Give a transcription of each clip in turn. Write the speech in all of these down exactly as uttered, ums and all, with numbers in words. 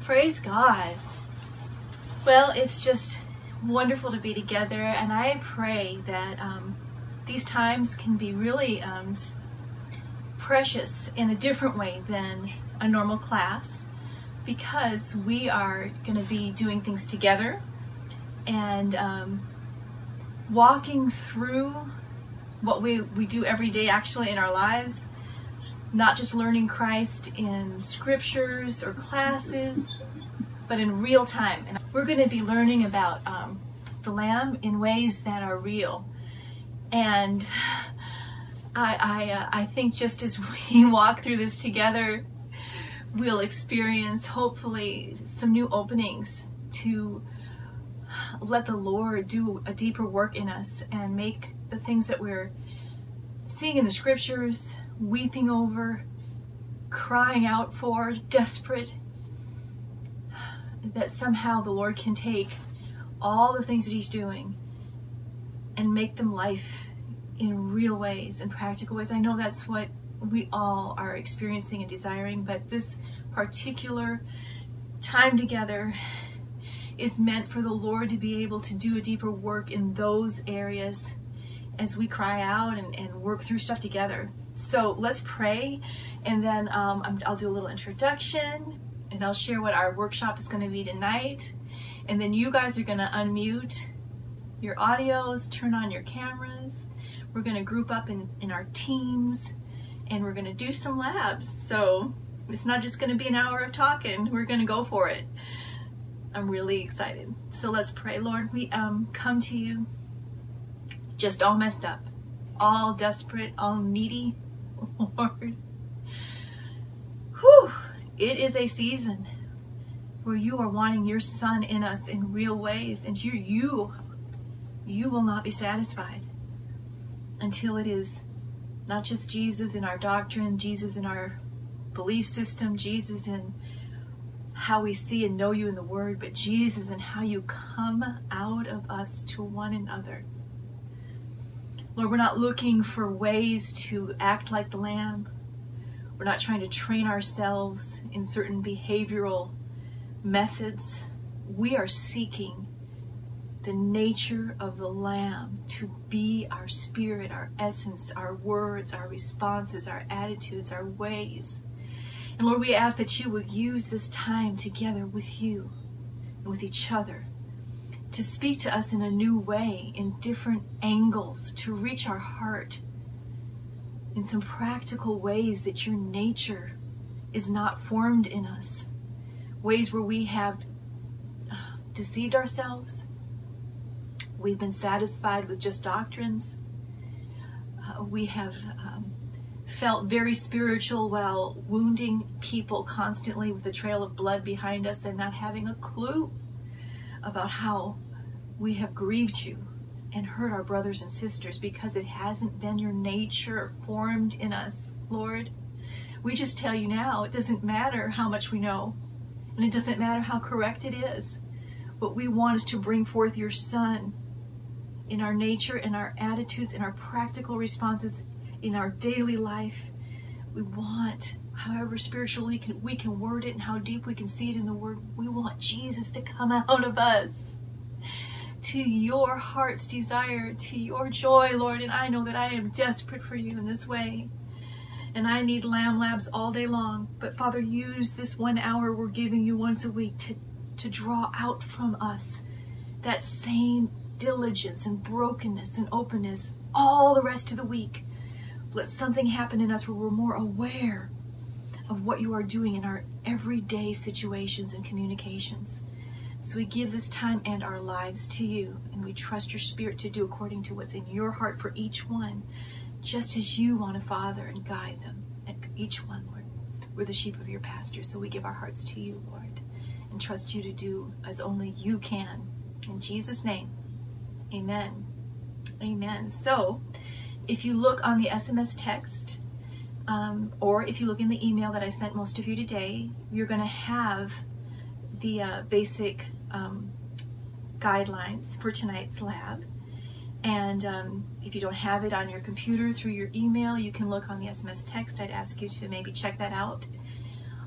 Praise God. Well, it's just wonderful to be together, and I pray that um, these times can be really um, precious in a different way than a normal class, because we are going to be doing things together and um, walking through what we, we do every day actually in our lives, not just learning Christ in scriptures or classes, but in real time. And we're going to be learning about um, the Lamb in ways that are real. And I, I, uh, I think just as we walk through this together, we'll experience hopefully some new openings to let the Lord do a deeper work in us and make the things that we're seeing in the scriptures, weeping over, crying out for, desperate, that somehow the Lord can take all the things that He's doing and make them life in real ways and practical ways. I know that's what we all are experiencing and desiring, but this particular time together is meant for the Lord to be able to do a deeper work in those areas as we cry out and, and work through stuff together. So let's pray, and then um, I'm, I'll do a little introduction, and I'll share what our workshop is going to be tonight, and then you guys are going to unmute your audios, turn on your cameras. We're going to group up in, in our teams, and we're going to do some labs. So it's not just going to be an hour of talking. We're going to go for it. I'm really excited. So let's pray. Lord, we um, come to you just all messed up, all desperate, all needy, Lord. Whew. It is a season where you are wanting your Son in us in real ways, and you, you, you will not be satisfied until it is not just Jesus in our doctrine, Jesus in our belief system, Jesus in how we see and know you in the Word, but Jesus in how you come out of us to one another. Lord, we're not looking for ways to act like the Lamb. We're not trying to train ourselves in certain behavioral methods. We are seeking the nature of the Lamb to be our spirit, our essence, our words, our responses, our attitudes, our ways. And Lord, we ask that you would use this time together with you and with each other to speak to us in a new way, in different angles, to reach our heart in some practical ways that your nature is not formed in us, ways where we have deceived ourselves, we've been satisfied with just doctrines, uh, we have um, felt very spiritual while wounding people constantly with a trail of blood behind us and not having a clue about how we have grieved you and hurt our brothers and sisters because it hasn't been your nature formed in us, Lord. We just tell you now, it doesn't matter how much we know, and it doesn't matter how correct it is. What we want is to bring forth your Son in our nature, in our attitudes, in our practical responses, in our daily life. We want, however spiritually can, we can word it and how deep we can see it in the Word, we want Jesus to come out of us to your heart's desire, to your joy, Lord. And I know that I am desperate for you in this way. And I need Lamb Labs all day long. But Father, use this one hour we're giving you once a week to, to draw out from us that same diligence and brokenness and openness all the rest of the week. Let something happen in us where we're more aware of what you are doing in our everyday situations and communications. So we give this time and our lives to you, and we trust your Spirit to do according to what's in your heart for each one, just as you want to father and guide them, and each one, Lord. We're the sheep of your pasture, so we give our hearts to you, Lord, and trust you to do as only you can. In Jesus' name, amen. Amen. So if you look on the S M S text, um, or if you look in the email that I sent most of you today, you're going to have the uh, basic um, guidelines for tonight's lab. And um, if you don't have it on your computer through your email, you can look on the S M S text. I'd ask you to maybe check that out.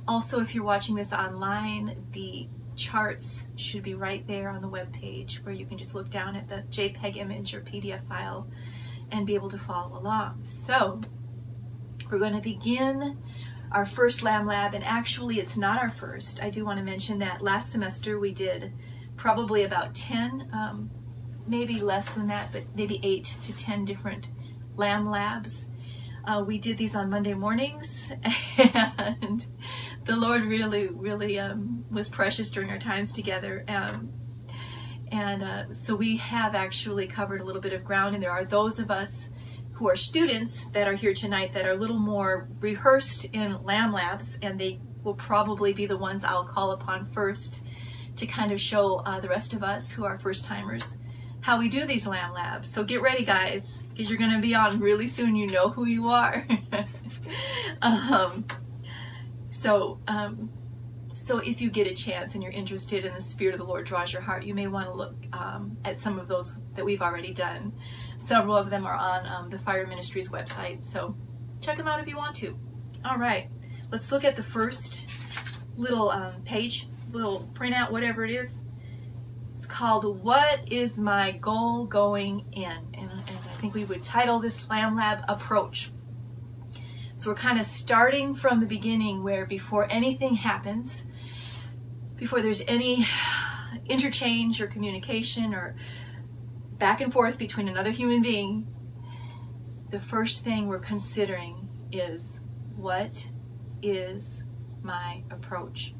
Also, if you're watching this online, the charts should be right there on the web page where you can just look down at the JPEG image or P D F file and be able to follow along. So we're going to begin our first Lamb Lab, and actually it's not our first. I do want to mention that last semester we did probably about ten, um, maybe less than that, but maybe eight to ten different Lamb Labs. Uh, we did these on Monday mornings, and the Lord really, really um, was precious during our times together. Um, and uh, so we have actually covered a little bit of ground, and there are those of us who are students that are here tonight that are a little more rehearsed in Lamb Labs, and they will probably be the ones I'll call upon first to kind of show uh, the rest of us who are first timers how we do these Lamb Labs. So get ready, guys, because you're going to be on really soon. You know who you are. um, so, um, so if you get a chance and you're interested and the Spirit of the Lord draws your heart, you may want to look um, at some of those that we've already done. Several of them are on um, the Fire Ministries website, so check them out if you want to. All right, let's look at the first little um, page, little printout, whatever it is. It's called What is My Goal Going In? And, and I think we would title this Lamb Lab Approach. So we're kind of starting from the beginning, where before anything happens, before there's any interchange or communication or back and forth between another human being, the first thing we're considering is, what is my approach?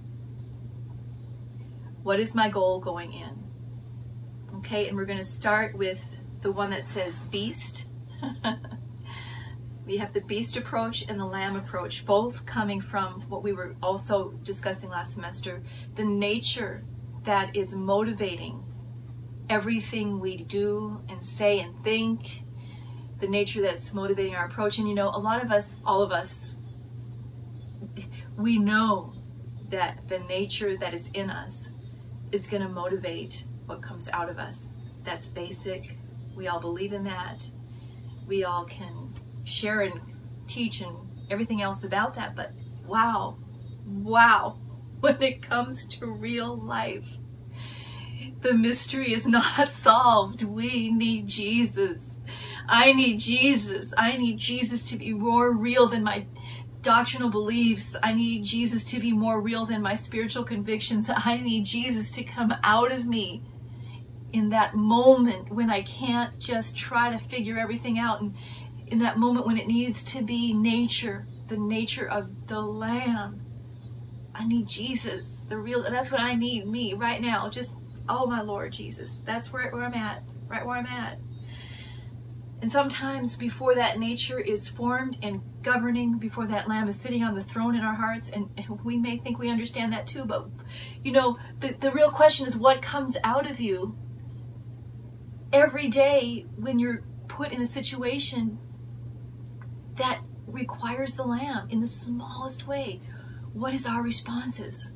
What is my goal going in? Okay, and we're going to start with the one that says beast. We have the beast approach and the lamb approach, both coming from what we were also discussing last semester, the nature that is motivating everything we do and say and think, the nature that's motivating our approach. And you know, a lot of us, all of us, we know that the nature that is in us is going to motivate what comes out of us. That's basic. We all believe in that. We all can share and teach and everything else about that. But wow, wow, when it comes to real life, the mystery is not solved. We need Jesus. I need Jesus. I need Jesus to be more real than my doctrinal beliefs. I need Jesus to be more real than my spiritual convictions. I need Jesus to come out of me in that moment when I can't just try to figure everything out, and in that moment when it needs to be nature, the nature of the Lamb. I need Jesus, the real. That's what I need, me right now. Just, oh my Lord Jesus, that's where, where I'm at, right where I'm at. And sometimes before that nature is formed and governing, before that Lamb is sitting on the throne in our hearts, and we may think we understand that too, but you know, the, the real question is what comes out of you every day when you're put in a situation that requires the Lamb in the smallest way. What is our responses?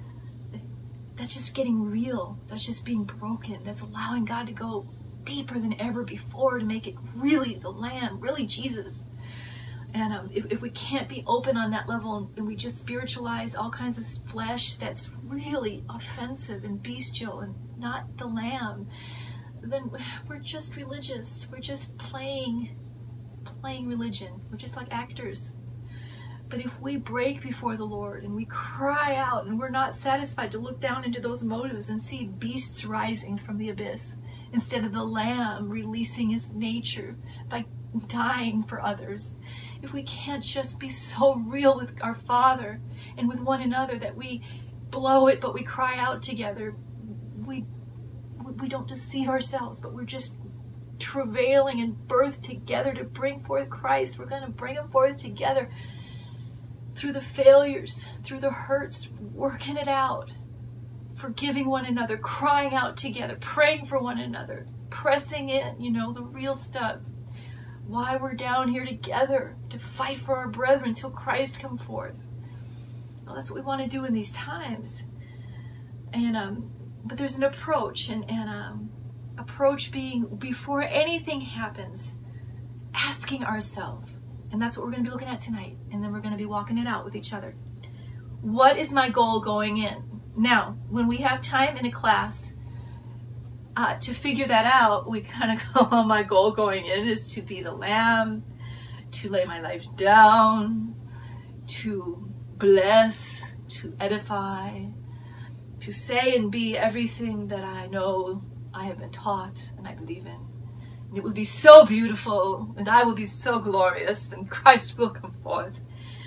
That's just getting real. That's just being broken. That's allowing God to go deeper than ever before to make it really the Lamb, really Jesus. And um, if, if we can't be open on that level, and we just spiritualize all kinds of flesh that's really offensive and bestial and not the Lamb, then we're just religious. We're just playing, playing religion. We're just like actors. But if we break before the Lord and we cry out, and we're not satisfied to look down into those motives and see beasts rising from the abyss, instead of the Lamb releasing his nature by dying for others, if we can't just be so real with our Father and with one another that we blow it but we cry out together, we we don't deceive ourselves, but we're just travailing and birth together to bring forth Christ. We're going to bring him forth together through the failures, through the hurts, working it out, forgiving one another, crying out together, praying for one another, pressing in, you know, the real stuff. Why we're down here together, to fight for our brethren till Christ come forth. Well, that's what we want to do in these times. And um, but there's an approach, and, and um, approach being, before anything happens, asking ourselves, and that's what we're going to be looking at tonight, and then we're going to be walking it out with each other. What is my goal going in? Now, when we have time in a class uh, to figure that out, we kind of go, oh, my goal going in is to be the lamb, to lay my life down, to bless, to edify, to say and be everything that I know I have been taught and I believe in. And it will be so beautiful, and I will be so glorious, and Christ will come forth.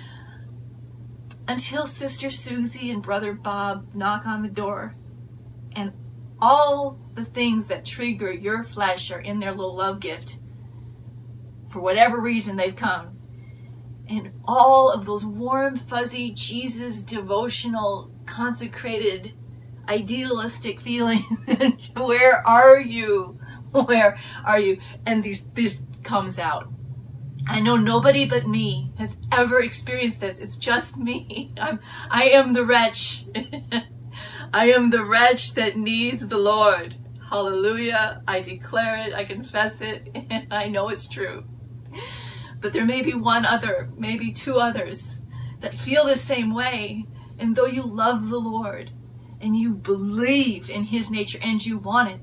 Until Sister Susie and Brother Bob knock on the door, and all the things that trigger your flesh are in their little love gift, for whatever reason they've come. And all of those warm, fuzzy, Jesus, devotional, consecrated, idealistic feelings. Where are you? Where are you? And these, this comes out. I know nobody but me has ever experienced this. It's just me. I'm, I am the wretch. I am the wretch that needs the Lord. Hallelujah. I declare it. I confess it. And I know it's true. But there may be one other, maybe two others that feel the same way. And though you love the Lord and you believe in His nature and you want it,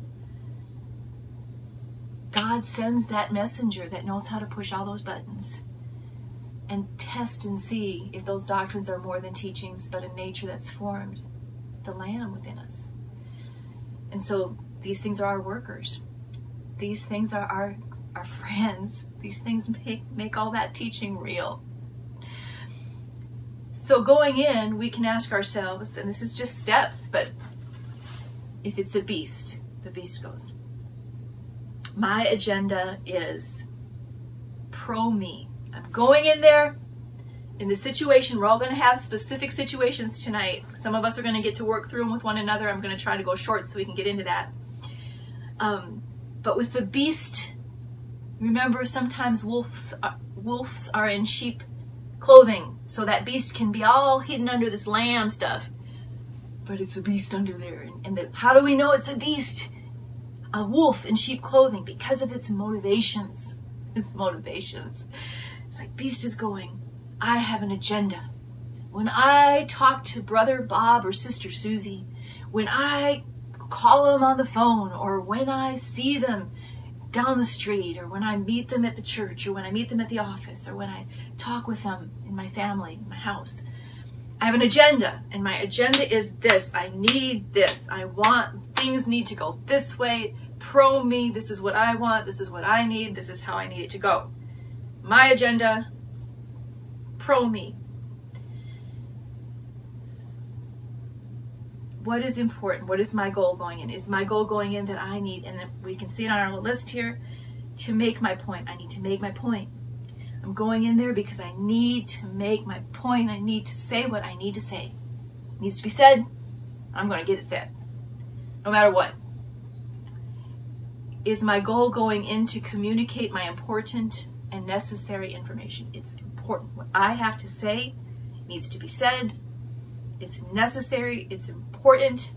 God sends that messenger that knows how to push all those buttons and test and see if those doctrines are more than teachings, but a nature that's formed, the Lamb within us. And so these things are our workers. These things are our, our friends. These things make, make all that teaching real. So going in, we can ask ourselves, and this is just steps, but if it's a beast, the beast goes. My agenda is pro me. I'm going in there in the situation. We're all going to have specific situations tonight. Some of us are going to get to work through them with one another. I'm going to try to go short so we can get into that. Um, but with the beast, remember sometimes wolves are, wolves are in sheep clothing. So that beast can be all hidden under this lamb stuff. But it's a beast under there. And, and the, how do we know it's a beast? A wolf in sheep clothing, because of its motivations. Its motivations. It's like, beast is going, I have an agenda. When I talk to Brother Bob or Sister Susie, when I call them on the phone, or when I see them down the street, or when I meet them at the church, or when I meet them at the office, or when I talk with them in my family, in my house, I have an agenda, and my agenda is this. I need this. I want, things need to go this way. Pro me. This is what I want. This is what I need. This is how I need it to go. My agenda, pro me. What is important? What is my goal going in? Is my goal going in that I need, and we can see it on our list here, to make my point. I need to make my point. I'm going in there because I need to make my point. I need to say what I need to say. It needs to be said. I'm going to get it said. No matter what. Is my goal going in to communicate my important and necessary information? It's important. What I have to say needs to be said. It's necessary. It's important.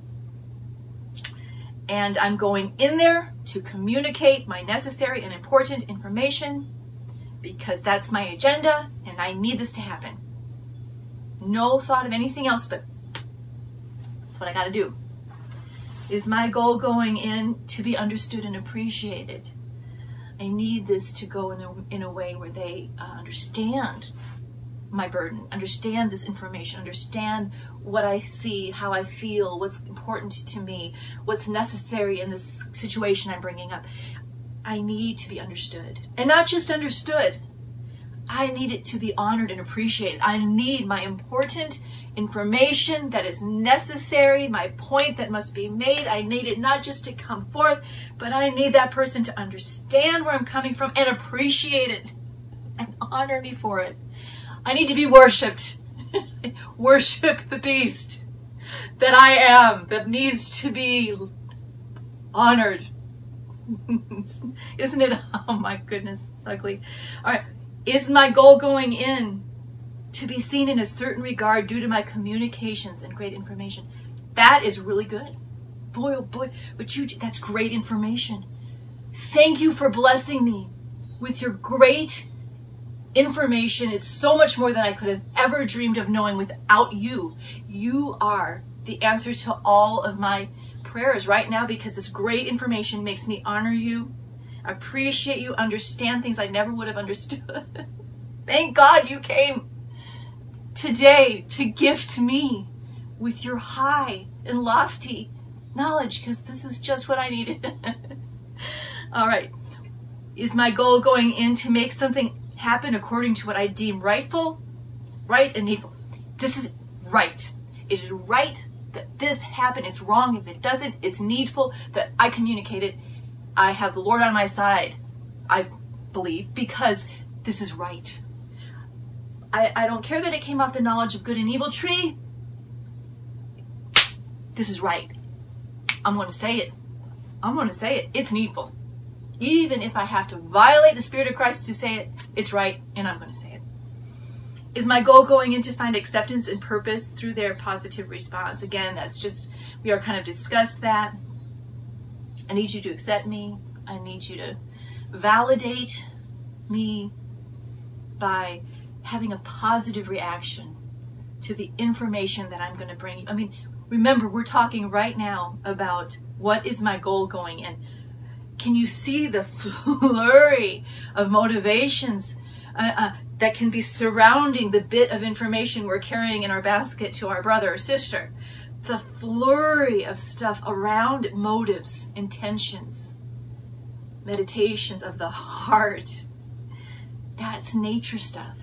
And I'm going in there to communicate my necessary and important information, because that's my agenda, and I need this to happen. No thought of anything else, but that's what I got to do. Is my goal going in to be understood and appreciated? I need this to go in a, in a way where they uh, understand my burden, understand this information, understand what I see, how I feel, what's important to me, what's necessary in this situation I'm bringing up. I need to be understood. And not just understood. I need it to be honored and appreciated. I need my important information that is necessary, my point that must be made. I need it not just to come forth, but I need that person to understand where I'm coming from and appreciate it and honor me for it. I need to be worshipped. Worship the beast that I am, that needs to be honored. Isn't it? Oh my goodness, it's ugly. All right. Is my goal going in to be seen in a certain regard due to my communications and great information? That is really good. Boy, oh boy, but you, that's great information. Thank you for blessing me with your great information. It's so much more than I could have ever dreamed of knowing without you. You are the answer to all of my prayers right now, because this great information makes me honor you, appreciate you, understand things I never would have understood. Thank God you came today to gift me with your high and lofty knowledge, because this is just what I needed. All right. Is my goal going in to make something happen according to what I deem rightful, right, and needful? This is right. It is right that this happened. It's wrong if it doesn't. It's needful that I communicate it. I have the Lord on my side, I believe, because this is right. I, I don't care that it came off the knowledge of good and evil tree. This is right. I'm going to say it. I'm going to say it. It's needful. Even if I have to violate the Spirit of Christ to say it, it's right, and I'm going to say it. Is my goal going in to find acceptance and purpose through their positive response? Again, that's just, we are kind of discussed that. I need you to accept me. I need you to validate me by having a positive reaction to the information that I'm going to bring you. I mean, remember, we're talking right now about what is my goal going in. Can you see the flurry of motivations uh, uh, that can be surrounding the bit of information we're carrying in our basket to our brother or sister? The flurry of stuff around motives, intentions, meditations of the heart. That's nature stuff.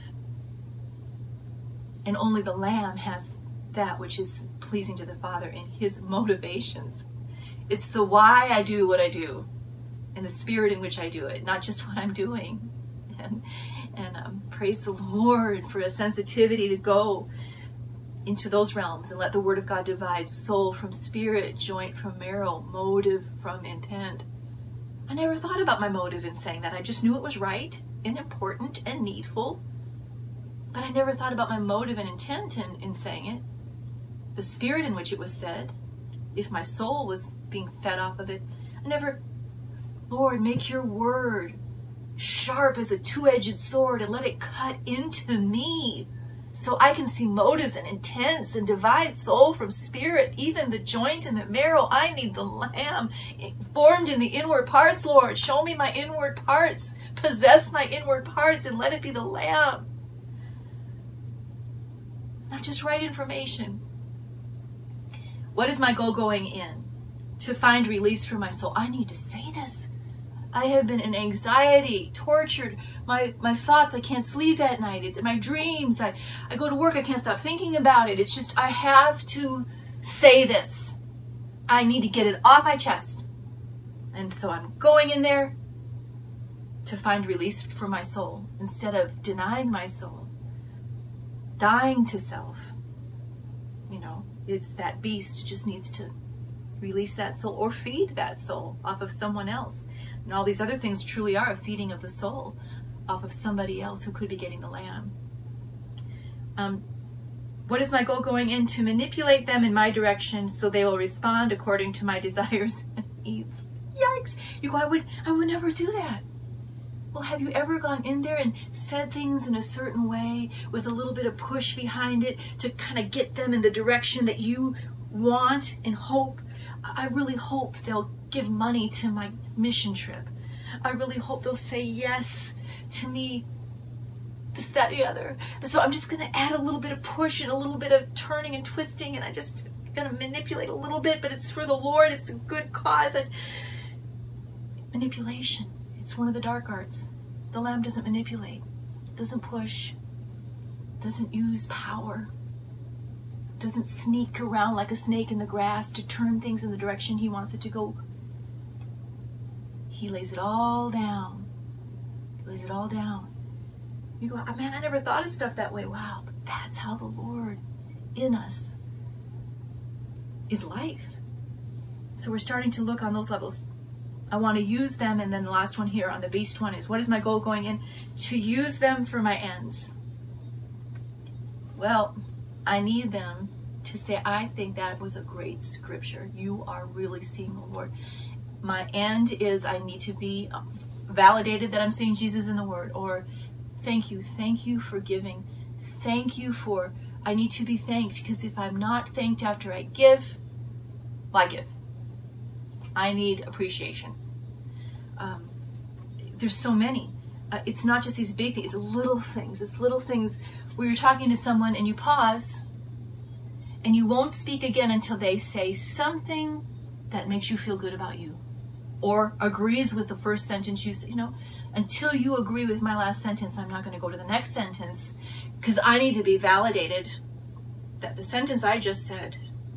And only the Lamb has that which is pleasing to the Father in his motivations. It's the why I do what I do and the spirit in which I do it, not just what I'm doing. And, and um, praise the Lord for a sensitivity to go into those realms and let the Word of God divide soul from spirit, joint from marrow, motive from intent. I never thought about my motive in saying that. I just knew it was right and important and needful. But I never thought about my motive and intent in, in saying it. The spirit in which it was said. If my soul was being fed off of it. I never, Lord, make your word sharp as a two-edged sword and let it cut into me so I can see motives and intents and divide soul from spirit, even the joint and the marrow. I need the Lamb formed in the inward parts, Lord. Show me my inward parts. Possess my inward parts and let it be the Lamb. Not just right information. What is my goal going in? To find release for my soul. I need to say this. I have been in anxiety, tortured. My my thoughts, I can't sleep at night. It's in my dreams. I, I go to work, I can't stop thinking about it. It's just, I have to say this. I need to get it off my chest. And so I'm going in there to find release for my soul instead of denying my soul. Dying to self. You know, it's that beast just needs to release that soul or feed that soul off of someone else. And all these other things truly are a feeding of the soul off of somebody else who could be getting the lamb. Um, what is my goal going in? To manipulate them in my direction so they will respond according to my desires and needs. Yikes! You go, I would, I would never do that. Well, have you ever gone in there and said things in a certain way with a little bit of push behind it to kind of get them in the direction that you want and hope? I really hope they'll give money to my mission trip. I really hope they'll say yes to me, this, that, the other. And so I'm just going to add a little bit of push and a little bit of turning and twisting, and I just going to manipulate a little bit, but it's for the Lord. It's a good cause. And manipulation. It's one of the dark arts. The Lamb doesn't manipulate, doesn't push, doesn't use power, doesn't sneak around like a snake in the grass to turn things in the direction he wants it to go. He lays it all down. He lays it all down. You go, oh, man, I never thought of stuff that way. Wow, but that's how the Lord in us is life. So we're starting to look on those levels. I want to use them, and then the last one here on the beast one is, what is my goal going in? To use them for my ends. Well, I need them to say, I think that was a great scripture. You are really seeing the Lord. My end is I need to be validated that I'm seeing Jesus in the Word, or Thank you. Thank you for giving. Thank you for, I need to be thanked, because if I'm not thanked after I give, well, I give. I need appreciation. Um, there's so many. Uh, it's not just these big things, it's little things. It's little things where you're talking to someone and you pause and you won't speak again until they say something that makes you feel good about you or agrees with the first sentence you say. You know, until you agree with my last sentence, I'm not going to go to the next sentence, because I need to be validated that the sentence I just said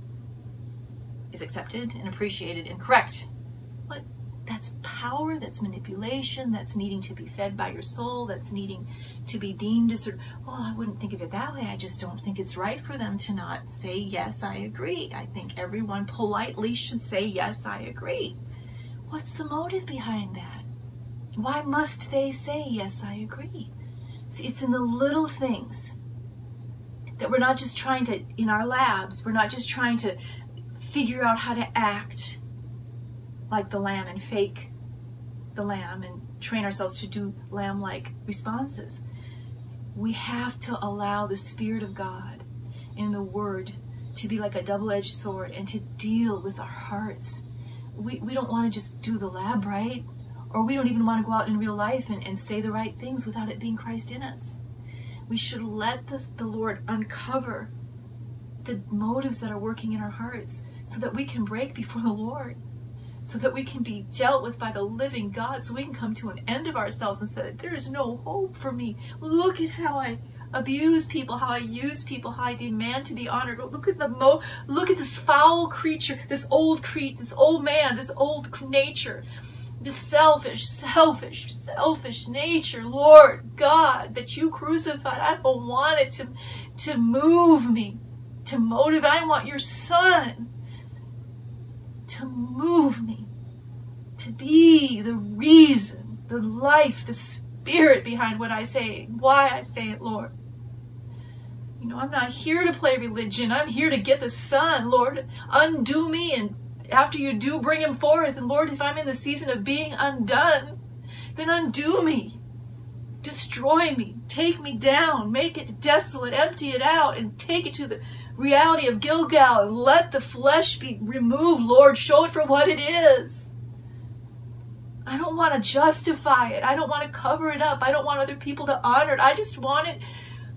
is accepted and appreciated and correct. But that's power, that's manipulation, that's needing to be fed by your soul, that's needing to be deemed as sort of, well, I wouldn't think of it that way. I just don't think it's right for them to not say, yes, I agree. I think everyone politely should say, yes, I agree. What's the motive behind that? Why must they say, yes, I agree? See, it's in the little things that we're not just trying to, in our labs, we're not just trying to figure out how to act like the lamb and fake the lamb and train ourselves to do lamb-like responses. We have to allow the Spirit of God in the Word to be like a double-edged sword and to deal with our hearts. We, we don't want to just do the lab right, or we don't even want to go out in real life and, and say the right things without it being Christ in us. We should let the, the Lord uncover the motives that are working in our hearts so that we can break before the Lord, so that we can be dealt with by the living God, so we can come to an end of ourselves and say, there is no hope for me. Look at how I abuse people, how I use people, how I demand to be honored. Look at the mo look at this foul creature, this old creature, this old man, this old nature, this selfish, selfish, selfish nature, Lord God, that you crucified. I don't want it to, to move me, to motivate. I want your Son to move me, to be the reason, the life, the spirit behind what I say, why I say it, Lord. You know, I'm not here to play religion. I'm here to get the Son, Lord. Undo me, and after you do, bring him forth. And Lord, if I'm in the season of being undone, then undo me. Destroy me. Take me down. Make it desolate. Empty it out and take it to the reality of Gilgal and let the flesh be removed, Lord. Show it for what it is. I don't want to justify it. I don't want to cover it up. I don't want other people to honor it. I just want it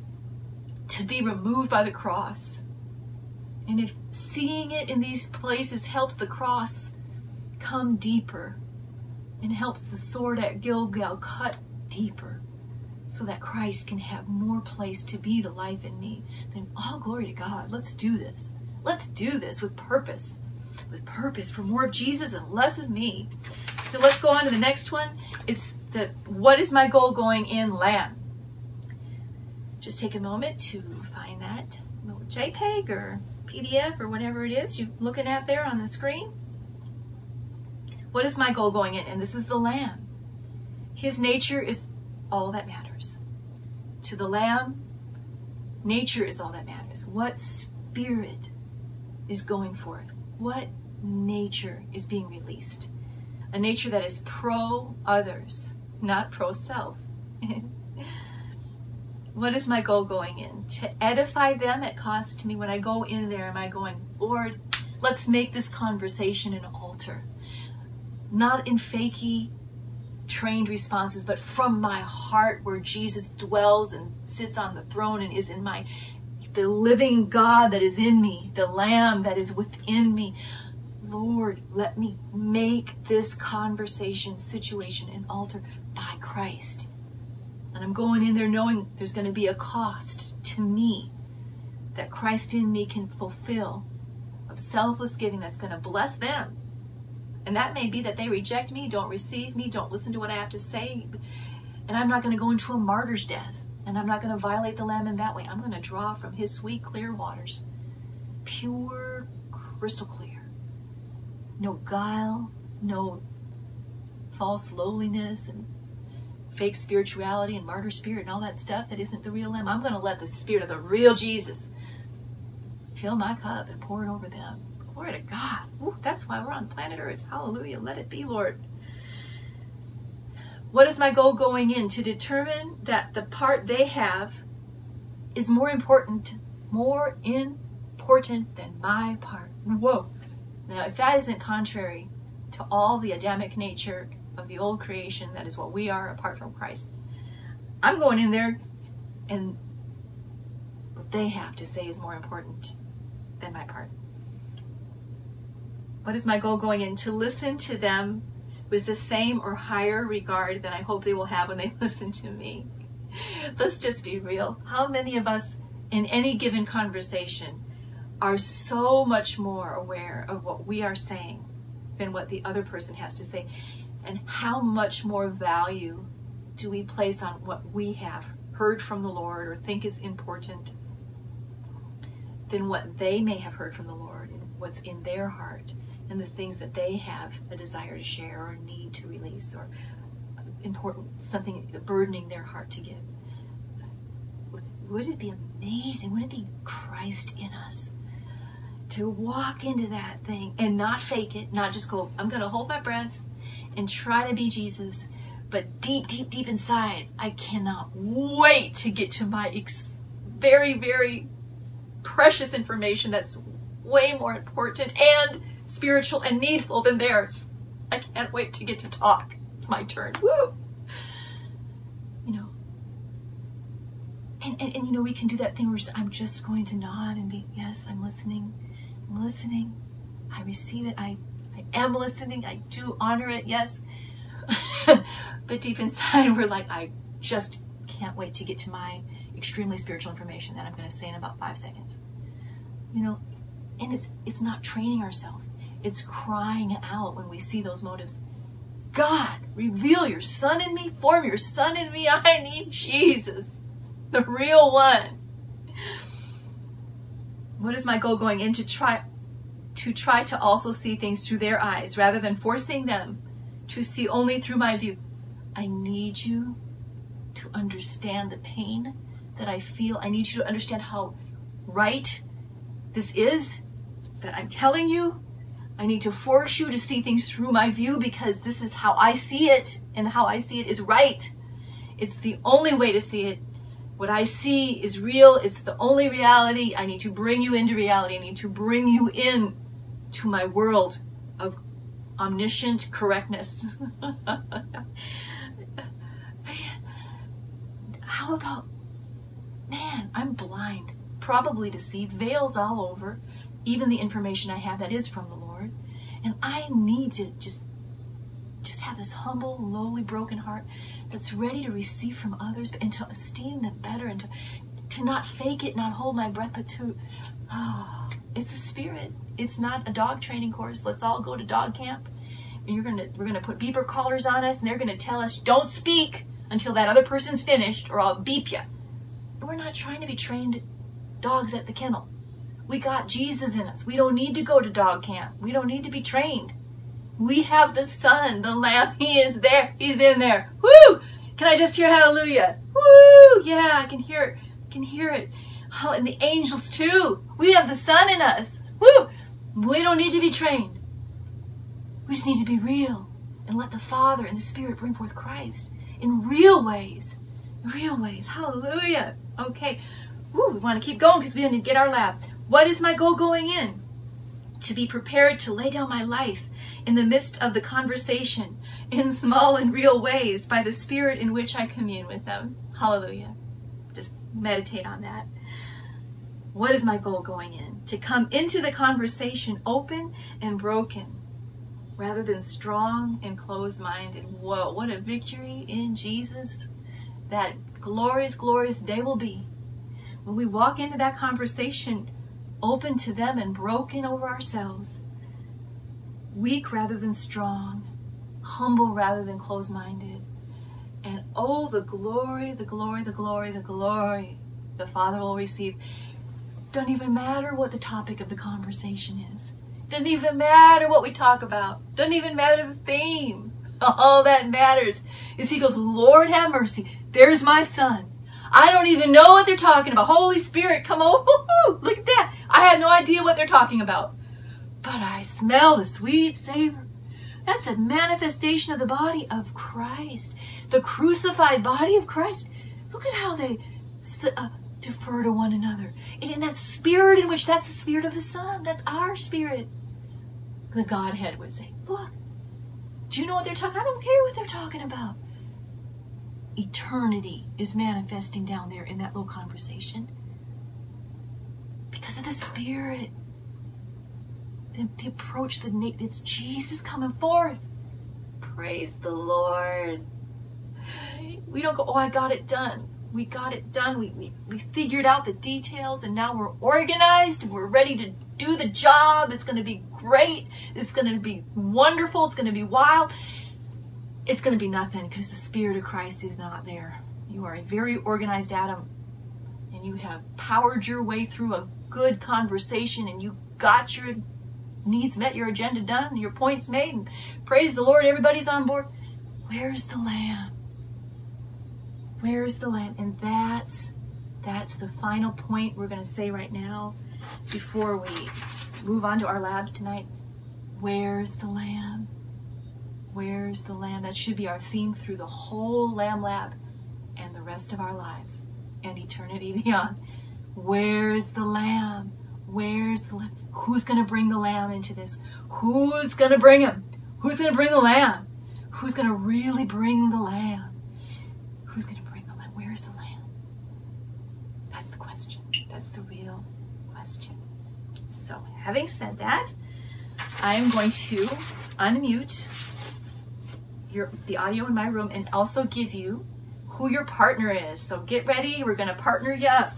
to be removed by the cross. And if seeing it in these places helps the cross come deeper and helps the sword at Gilgal cut deeper so that Christ can have more place to be the life in me, then all glory to God. Let's do this. Let's do this with purpose. With purpose for more of Jesus and less of me. So let's go on to the next one. It's the what is my goal going in lamb. Just take a moment to find that little JPEG or P D F or whatever it is you're looking at there on the screen. What is my goal going in? And this is the lamb. His nature is all that matters. To the lamb, nature is all that matters. What spirit is going forth? What nature is being released? A nature that is pro-others, not pro-self. What is my goal going in? To edify them at cost to me. When I go in there, am I going, Lord, let's make this conversation an altar. Not in fakey, trained responses, but from my heart where Jesus dwells and sits on the throne and is in my, the living God that is in me, the Lamb that is within me. Lord, let me make this conversation, situation, an altar by Christ. And I'm going in there knowing there's going to be a cost to me that Christ in me can fulfill of selfless giving that's going to bless them. And that may be that they reject me, don't receive me, don't listen to what I have to say. And I'm not going to go into a martyr's death. And I'm not going to violate the Lamb in that way. I'm going to draw from his sweet, clear waters. Pure, crystal clear. No guile, no false lowliness and fake spirituality and martyr spirit and all that stuff that isn't the real Lamb. I'm going to let the Spirit of the real Jesus fill my cup and pour it over them. Glory to God. Ooh, that's why we're on planet Earth. Hallelujah. Let it be, Lord. What is my goal going in? To determine that the part they have is more important, more important than my part. Whoa. Now, if that isn't contrary to all the Adamic nature of the old creation, that is what we are apart from Christ, I'm going in there, and what they have to say is more important than my part. What is my goal going in? To listen to them with the same or higher regard that I hope they will have when they listen to me. Let's just be real. How many of us in any given conversation are so much more aware of what we are saying than what the other person has to say? And how much more value do we place on what we have heard from the Lord or think is important than what they may have heard from the Lord and what's in their heart and the things that they have a desire to share or need to release or important, something burdening their heart to give? Would it be amazing? Would it be Christ in us to walk into that thing and not fake it, not just go, I'm going to hold my breath and try to be Jesus, but deep, deep, deep inside, I cannot wait to get to my ex- very, very precious information that's way more important and spiritual and needful than theirs. I can't wait to get to talk. It's my turn. Woo! You know, and, and, and you know, we can do that thing where I'm just going to nod and be, yes, I'm listening. I'm listening. I receive it. I, I am listening. I do honor it. Yes. But deep inside, we're like, I just can't wait to get to my extremely spiritual information that I'm going to say in about five seconds. You know, and it's it's not training ourselves. It's crying out when we see those motives. God, reveal your Son in me. Form your Son in me. I need Jesus, the real one. What is my goal going in? To try, to try to also see things through their eyes rather than forcing them to see only through my view. I need you to understand the pain that I feel. I need you to understand how right this is that I'm telling you. I need to force you to see things through my view because this is how I see it, and how I see it is right. It's the only way to see it. What I see is real. It's the only reality. I need to bring you into reality. I need to bring you in to my world of omniscient correctness. How about, man, I'm blind, probably deceived, veils all over, even the information I have that is from the Lord. And I need to just, just have this humble, lowly, broken heart that's ready to receive from others and to esteem them better and to, to not fake it, not hold my breath, but to, oh, it's a spirit. It's not a dog training course. Let's all go to dog camp. And you're gonna, we're gonna put beeper collars on us, and they're gonna tell us, don't speak until that other person's finished, or I'll beep you. We're not trying to be trained dogs at the kennel. We got Jesus in us. We don't need to go to dog camp. We don't need to be trained. We have the Son, the Lamb. He is there. He's in there. Woo! Can I just hear hallelujah? Woo! Yeah, I can hear it. I can hear it. Oh, and the angels too. We have the Son in us. Woo! We don't need to be trained. We just need to be real and let the Father and the Spirit bring forth Christ in real ways. Real ways. Hallelujah. Okay. Woo, we want to keep going because we need to get our lap. What is my goal going in? To be prepared to lay down my life in the midst of the conversation in small and real ways by the Spirit in which I commune with them. Hallelujah. Just meditate on that. What is my goal going in? To come into the conversation open and broken rather than strong and closed-minded. Whoa, what a victory in Jesus. That glorious, glorious day will be when we walk into that conversation open to them and broken over ourselves, weak rather than strong, humble rather than closed-minded. And oh, the glory, the glory, the glory, the glory the Father will receive. Doesn't even matter what the topic of the conversation is. Doesn't even matter what we talk about. Doesn't even matter the theme. All that matters is He goes, Lord have mercy. There's my Son. I don't even know what they're talking about. Holy Spirit, come on. Look at that. I had no idea what they're talking about. But I smell the sweet savor. That's a manifestation of the body of Christ, the crucified body of Christ. Look at how they uh, defer to one another. And in that spirit in which, that's the spirit of the Son. That's our spirit. The Godhead would say, look, do you know what they're talking? I don't care what they're talking about. Eternity is manifesting down there in that little conversation. Because of the Spirit. The, the approach, the, it's Jesus coming forth. Praise the Lord. We don't go, oh, I got it done. We got it done. We, we, we figured out the details, and now we're organized and we're ready to do the job. It's going to be great. It's going to be wonderful. It's going to be wild. It's going to be nothing because the Spirit of Christ is not there. You are a very organized Adam, and you have powered your way through a good conversation, and you got your needs met, your agenda done, your points made, and praise the Lord, everybody's on board. Where's the Lamb? Where's the Lamb? And that's that's the final point we're going to say right now before we move on to our labs tonight. Where's the Lamb? Where's the Lamb? That should be our theme through the whole Lamb Lab and the rest of our lives and eternity beyond. Where's the Lamb? Where's the Lamb? Who's going to bring the Lamb into this? Who's going to bring him? Who's going to bring the Lamb? Who's going to really bring the Lamb? Who's going to bring the Lamb? Where's the Lamb? That's the question. That's the real question. So, having said that, I'm going to unmute your the audio in my room and also give you who your partner is. So get ready. We're going to partner you up.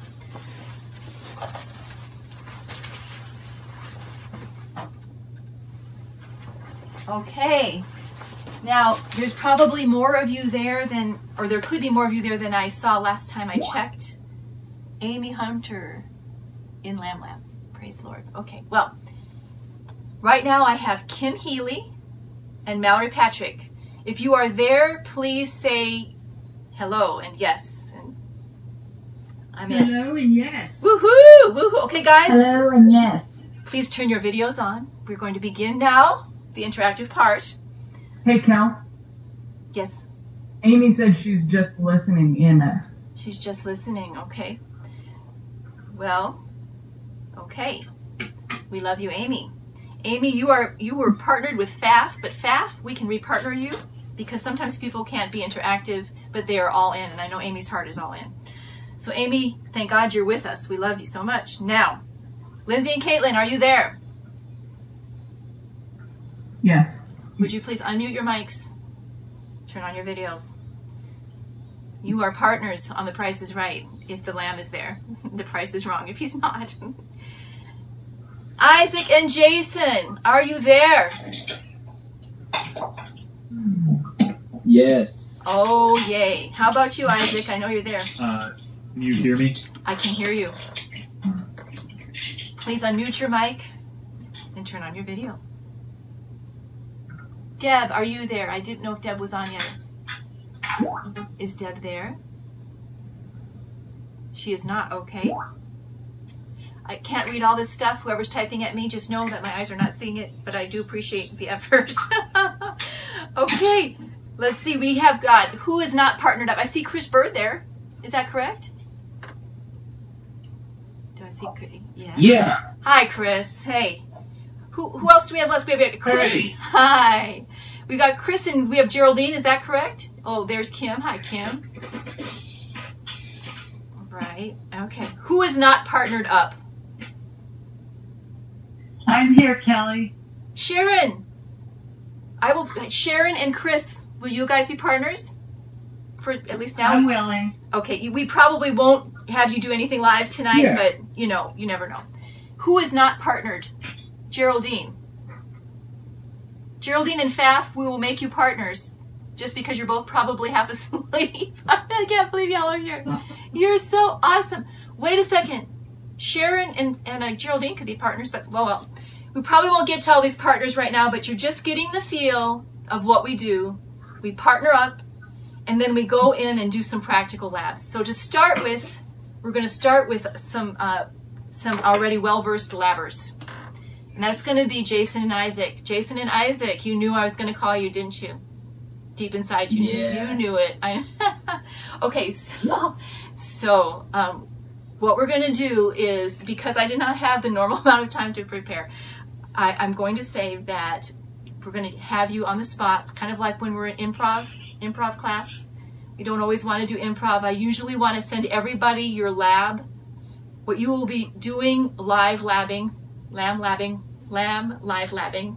Okay. Now, there's probably more of you there than, or there could be more of you there than I saw last time I checked. Amy Hunter in Lamb Lab. Praise the Lord. Okay, well, right now I have Kim Healy and Mallory Patrick. If you are there, please say hello and yes. And I'm in. Hello and yes. Woohoo! Woohoo! Okay, guys. Hello and yes. Please turn your videos on. We're going to begin now, the interactive part. Hey, Cal. Yes. Amy said she's just listening in. She's just listening. Okay. Well, okay. We love you, Amy. Amy, you are you were partnered with F A F, but F A F, we can repartner you because sometimes people can't be interactive, but they are all in, and I know Amy's heart is all in. So, Amy, thank God you're with us. We love you so much. Now, Lindsay and Caitlin, are you there? Yes. Would you please unmute your mics? Turn on your videos. You are partners on The Price is Right if the Lamb is there. The Price is Wrong if he's not. Isaac and Jason, are you there? Yes. Oh, yay. How about you, Isaac? I know you're there. Uh, can you hear me? I can hear you. Please unmute your mic and turn on your video. Deb, are you there? I didn't know if Deb was on yet. Is Deb there? She is not. Okay. I can't read all this stuff. Whoever's typing at me, just know that my eyes are not seeing it, but I do appreciate the effort. Okay. Let's see. We have got, who is not partnered up? I see Chris Bird there. Is that correct? Do I see Chris? Yeah. Yeah. Hi, Chris. Hey. Who, who else do we have left? We have Chris. Hey. Hi. We got Chris and we have Geraldine. Is that correct? Oh, there's Kim. Hi, Kim. Right. Okay. Who is not partnered up? I'm here, Kelly. Sharon. I will. Sharon and Chris. Will you guys be partners? For at least now. I'm willing. Okay. We probably won't have you do anything live tonight, Yeah. but you know, you never know. Who is not partnered? Geraldine. Geraldine and F A F, we will make you partners just because you're both probably half asleep. I can't believe y'all are here. You're so awesome. Wait a second. Sharon and, and uh, Geraldine could be partners, but well, well, we probably won't get to all these partners right now, but you're just getting the feel of what we do. We partner up, and then we go in and do some practical labs. So to start with, we're going to start with some uh, some already well-versed labbers. And that's going to be Jason and Isaac. Jason and Isaac, you knew I was going to call you, didn't you? Deep inside, you Yeah. knew, you knew it. I, okay, so so um, what we're going to do is, because I did not have the normal amount of time to prepare, I, I'm going to say that we're going to have you on the spot, kind of like when we're in improv, improv class. You don't always want to do improv. I usually want to send everybody your lab, what you will be doing live labbing, lamb labbing, lamb live labbing.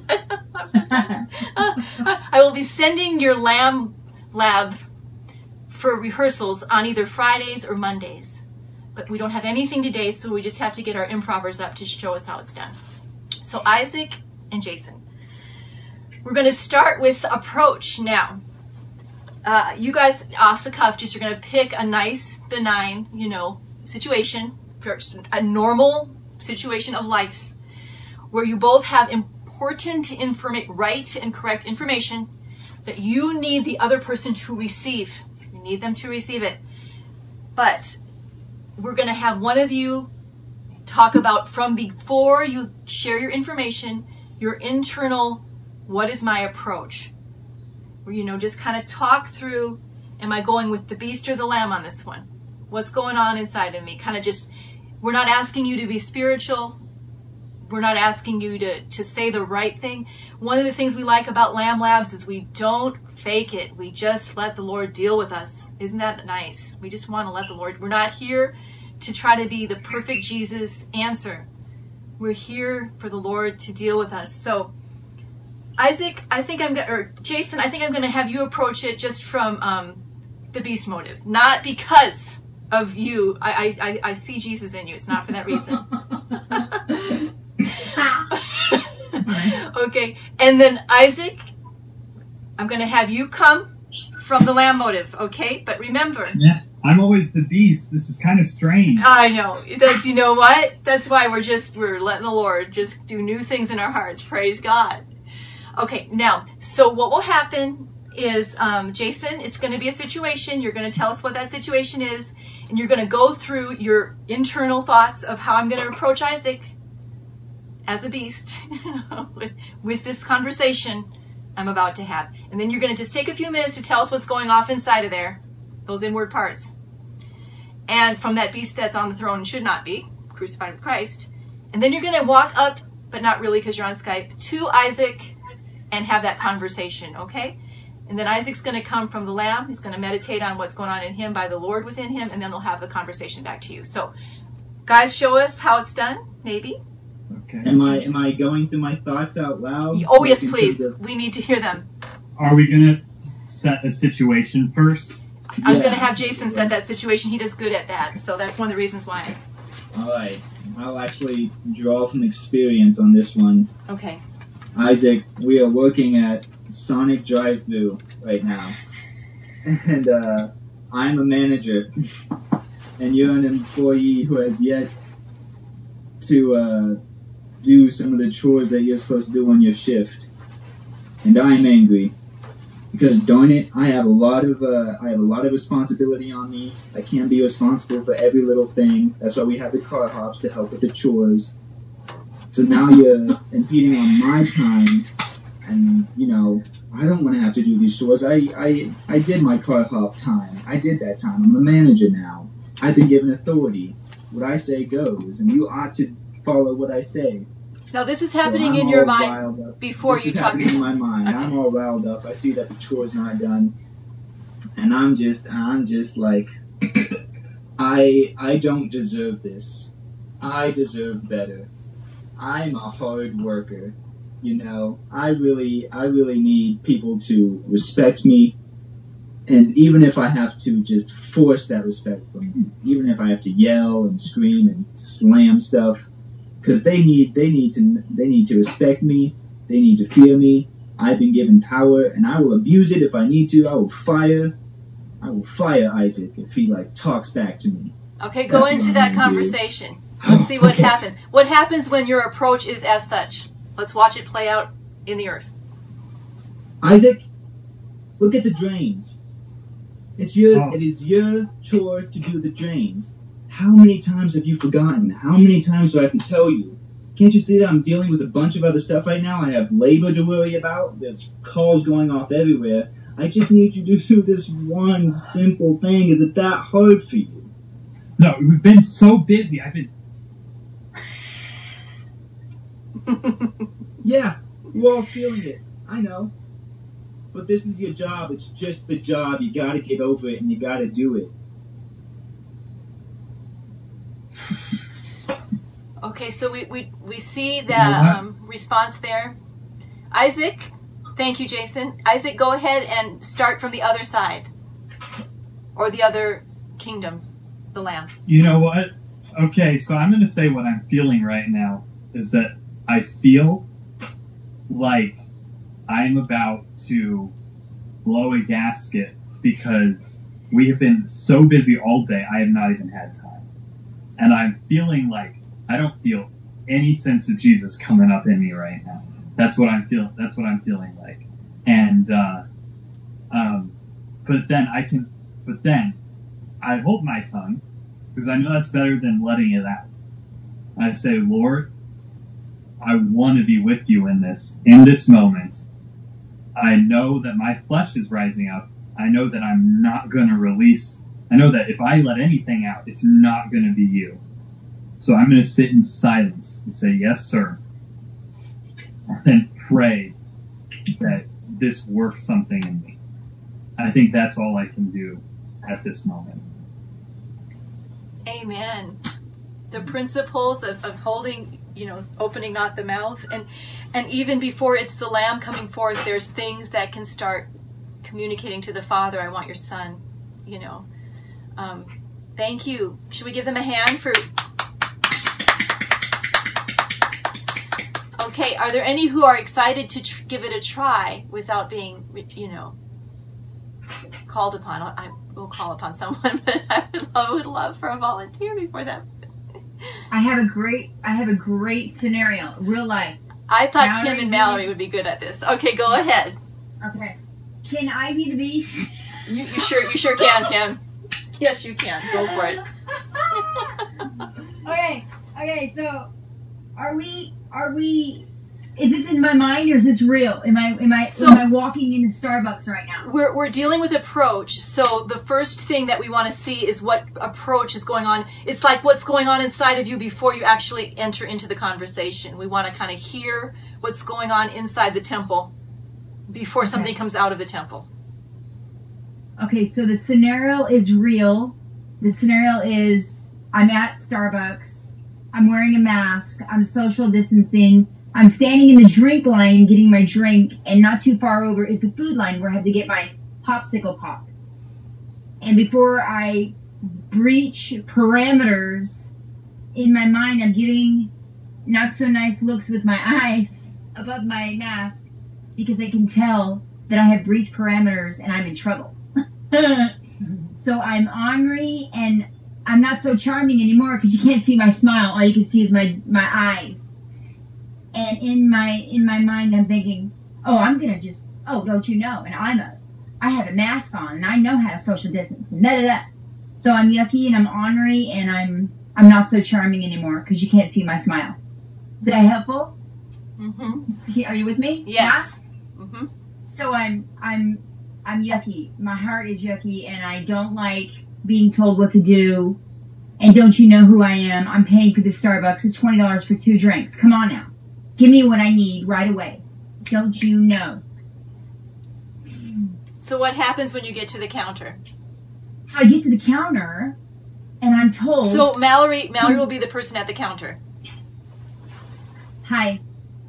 I will be sending your lamb lab for rehearsals on either Fridays or Mondays. But we don't have anything today, so we just have to get our improvers up to show us how it's done. So Isaac and Jason. We're going to start with approach now. Uh, you guys, off the cuff, just you're going to pick a nice, benign, you know, situation, a normal situation of life, where you both have important informa- right and correct information that you need the other person to receive. You need them to receive it. But we're going to have one of you talk about, from before you share your information, your internal, what is my approach? Where, you know, just kind of talk through, am I going with the beast or the lamb on this one? What's going on inside of me? Kind of just, we're not asking you to be spiritual. We're not asking you to, to say the right thing. One of the things we like about Lamb Labs is we don't fake it. We just let the Lord deal with us. Isn't that nice? We just want to let the Lord, we're not here to try to be the perfect Jesus answer. We're here for the Lord to deal with us. So, Isaac, I think I'm going to, or Jason, I think I'm going to have you approach it just from um, the beast motive. Not because of you. I, I, I see Jesus in you. It's not for that reason. Okay. And then Isaac, I'm going to have you come from the lamb motive. Okay. But remember. Yeah, I'm always the beast. This is kind of strange. I know. That's, you know what? That's why we're just, we're letting the Lord just do new things in our hearts. Praise God. Okay. Now, so what will happen is, um, Jason, it's going to be a situation. You're going to tell us what that situation is, and you're going to go through your internal thoughts of how I'm going to approach Isaac as a beast with, with this conversation I'm about to have. And then you're going to just take a few minutes to tell us what's going off inside of there, those inward parts. And from that beast that's on the throne and should not be, crucified with Christ. And then you're going to walk up, but not really because you're on Skype, to Isaac and have that conversation, okay? And then Isaac's going to come from the lamb. He's going to meditate on what's going on in him by the Lord within him, and then they'll have a conversation back to you. So, guys, show us how it's done, maybe. Okay. Am I am I going through my thoughts out loud? Oh, yes, Like, please. into the- We need to hear them. Are we going to set a situation first? I'm Yeah. going to have Jason set that situation. He does good at that, so that's one of the reasons why. All right. I'll actually draw from experience on this one. Okay. Isaac, we are working at Sonic Drive-Thru right now. And uh, I'm a manager. And you're an employee who has yet to uh, do some of the chores that you're supposed to do on your shift. And I'm angry. Because darn it, I have a lot of uh, I have a lot of responsibility on me. I can't be responsible for every little thing. That's why we have the car hops to help with the chores. So now you're impeding on my time, and you know I don't want to have to do these chores. I I I did my car hop time. I did that time. I'm a manager now. I've been given authority. What I say goes, and you ought to follow what I say. Now, this is So happening I'm in your all mind riled up. before this you is talk happening to in my mind. Okay. I'm all riled up. I see that the chore's not done, and I'm just, I'm just like, I, I don't deserve this. I deserve better. I'm a hard worker. You know, I really, I really need people to respect me, and even if I have to just force that respect from them, even if I have to yell and scream and slam stuff. Because they need, they need to, they need to respect me. They need to fear me. I've been given power, and I will abuse it if I need to. I will fire, I will fire Isaac if he like talks back to me. Okay, go That's into what that I'm gonna do. conversation. Let's see what Okay. happens. What happens when your approach is as such? Let's watch it play out in the earth. Isaac, look at the drains. It's your, Oh. it is your chore to do the drains. How many times have you forgotten? How many times do I have to tell you? Can't you see that I'm dealing with a bunch of other stuff right now? I have labor to worry about. There's calls going off everywhere. I just need you to do this one simple thing. Is it that hard for you? No, we've been so busy. I've been... Yeah, we're all feeling it. I know. But this is your job. It's just the job. You gotta get over it and you gotta do it. Okay, so we, we, we see the You know what? um, response there. Isaac, thank you, Jason. Isaac, go ahead and start from the other side. Or the other kingdom, the lamb. You know what? Okay, so I'm going to say what I'm feeling right now is that I feel like I'm about to blow a gasket because we have been so busy all day, I have not even had time. And I'm feeling like I don't feel any sense of Jesus coming up in me right now. That's what I'm feeling. That's what I'm feeling like. And, uh, um, but then I can, but then I hold my tongue because I know that's better than letting it out. I say, Lord, I want to be with you in this, in this moment. I know that my flesh is rising up. I know that I'm not going to release. I know that if I let anything out, it's not going to be you. So I'm going to sit in silence and say, yes, sir. And then pray that this works something in me. I think that's all I can do at this moment. Amen. The principles of, of holding, you know, opening not the mouth. And, and even before it's the lamb coming forth, there's things that can start communicating to the Father, I want your son, you know. Um, thank you. Should we give them a hand for... Okay, are there any who are excited to tr- give it a try without being, you know, called upon? I will call upon someone, but I would love, would love for a volunteer before that. I have a great, I have a great scenario, real life. I thought Mallory, Kim and Mallory would be good at this. Okay, go ahead. Okay. Can I be the beast? You, you sure, you sure can, Kim. Yes, you can. Go for it. Okay. Okay. So, are we? Are we? Is this in my mind or is this real? Am I? Am I? So- am I walking into Starbucks right now? We're, we're dealing with approach, so the first thing that we want to see is what approach is going on. It's like what's going on inside of you before you actually enter into the conversation. We want to kind of hear what's going on inside the temple before somebody Okay. comes out of the temple. Okay. So the scenario is real. The scenario is I'm at Starbucks. I'm wearing a mask. I'm social distancing. I'm standing in the drink line getting my drink, and not too far over is the food line where I have to get my popsicle pop. And before I breach parameters, in my mind I'm giving not so nice looks with my eyes above my mask because I can tell that I have breached parameters and I'm in trouble. So I'm ornery and I'm not so charming anymore because you can't see my smile. All you can see is my, my eyes. And in my in my mind, I'm thinking, oh, I'm gonna just, oh, don't you know? And I'm a, I have a mask on, and I know how to social distance. And da da da. So I'm yucky, and I'm ornery, and I'm I'm not so charming anymore because you can't see my smile. Is that helpful? Mm-hmm. Are you with me? Yes. Mm-hmm. Yeah? So I'm I'm I'm yucky. My heart is yucky, and I don't like being told what to do. And don't you know who I am? I'm paying for the Starbucks. It's twenty dollars for two drinks. Come on now. Give me what I need right away. Don't you know? So what happens when you get to the counter? So I get to the counter, and I'm told, So Mallory, Mallory will be the person at the counter. hi,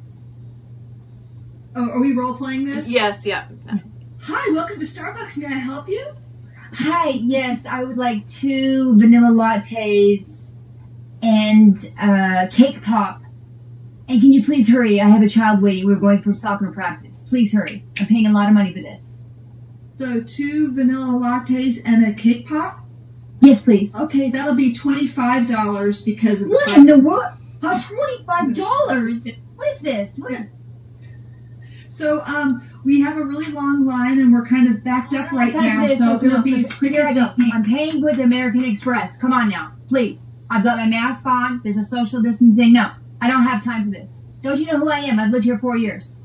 Oh, are we role playing this? Yes, yeah. Hi, welcome to Starbucks. May I help you? hi, yes, I would like two vanilla lattes and uh, cake pop. And can you please hurry? I have a child waiting. We're going for soccer practice. Please hurry. I'm paying a lot of money for this. So two vanilla lattes and a cake pop. Yes, please. Okay, that'll be twenty-five dollars because of the. What in the world? twenty-five dollars? What is this? What is So um, we have a really long line and we're kind of backed up right now. So it'll be as quick Here I as go. we can. I'm paying with American Express. Come on now, please. I've got my mask on. There's a social distancing. No, I don't have time for this. Don't you know who I am? I've lived here four years.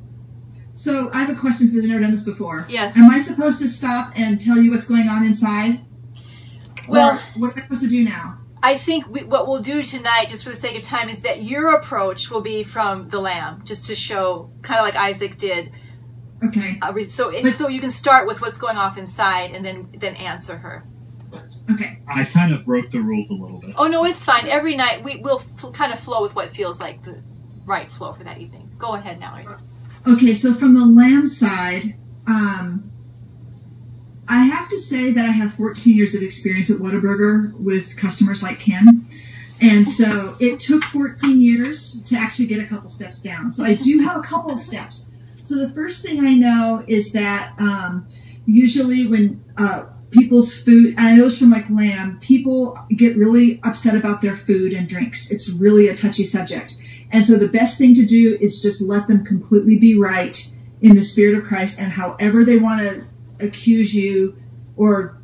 So I have a question since I've never done this before. Yes. Am I supposed to stop and tell you what's going on inside? Well, or what am I supposed to do now? I think we, what we'll do tonight, just for the sake of time, is that your approach will be from the lamb, just to show, kind of like Isaac did. Okay. Uh, so, so you can start with what's going off inside, and then then answer her. Okay. I kind of broke the rules a little bit. Oh no, it's fine. Every night we will f- kind of flow with what feels like the right flow for that evening. Go ahead, Mallory. Okay, so from the lamb side, um, I have to say that I have fourteen years of experience at Whataburger with customers like Kim. And so it took fourteen years to actually get a couple steps down. So I do have a couple of steps. So the first thing I know is that um, usually when uh, people's food, and I know it's from like lamb, people get really upset about their food and drinks. It's really a touchy subject. And so the best thing to do is just let them completely be right in the Spirit of Christ, and however they want to accuse you or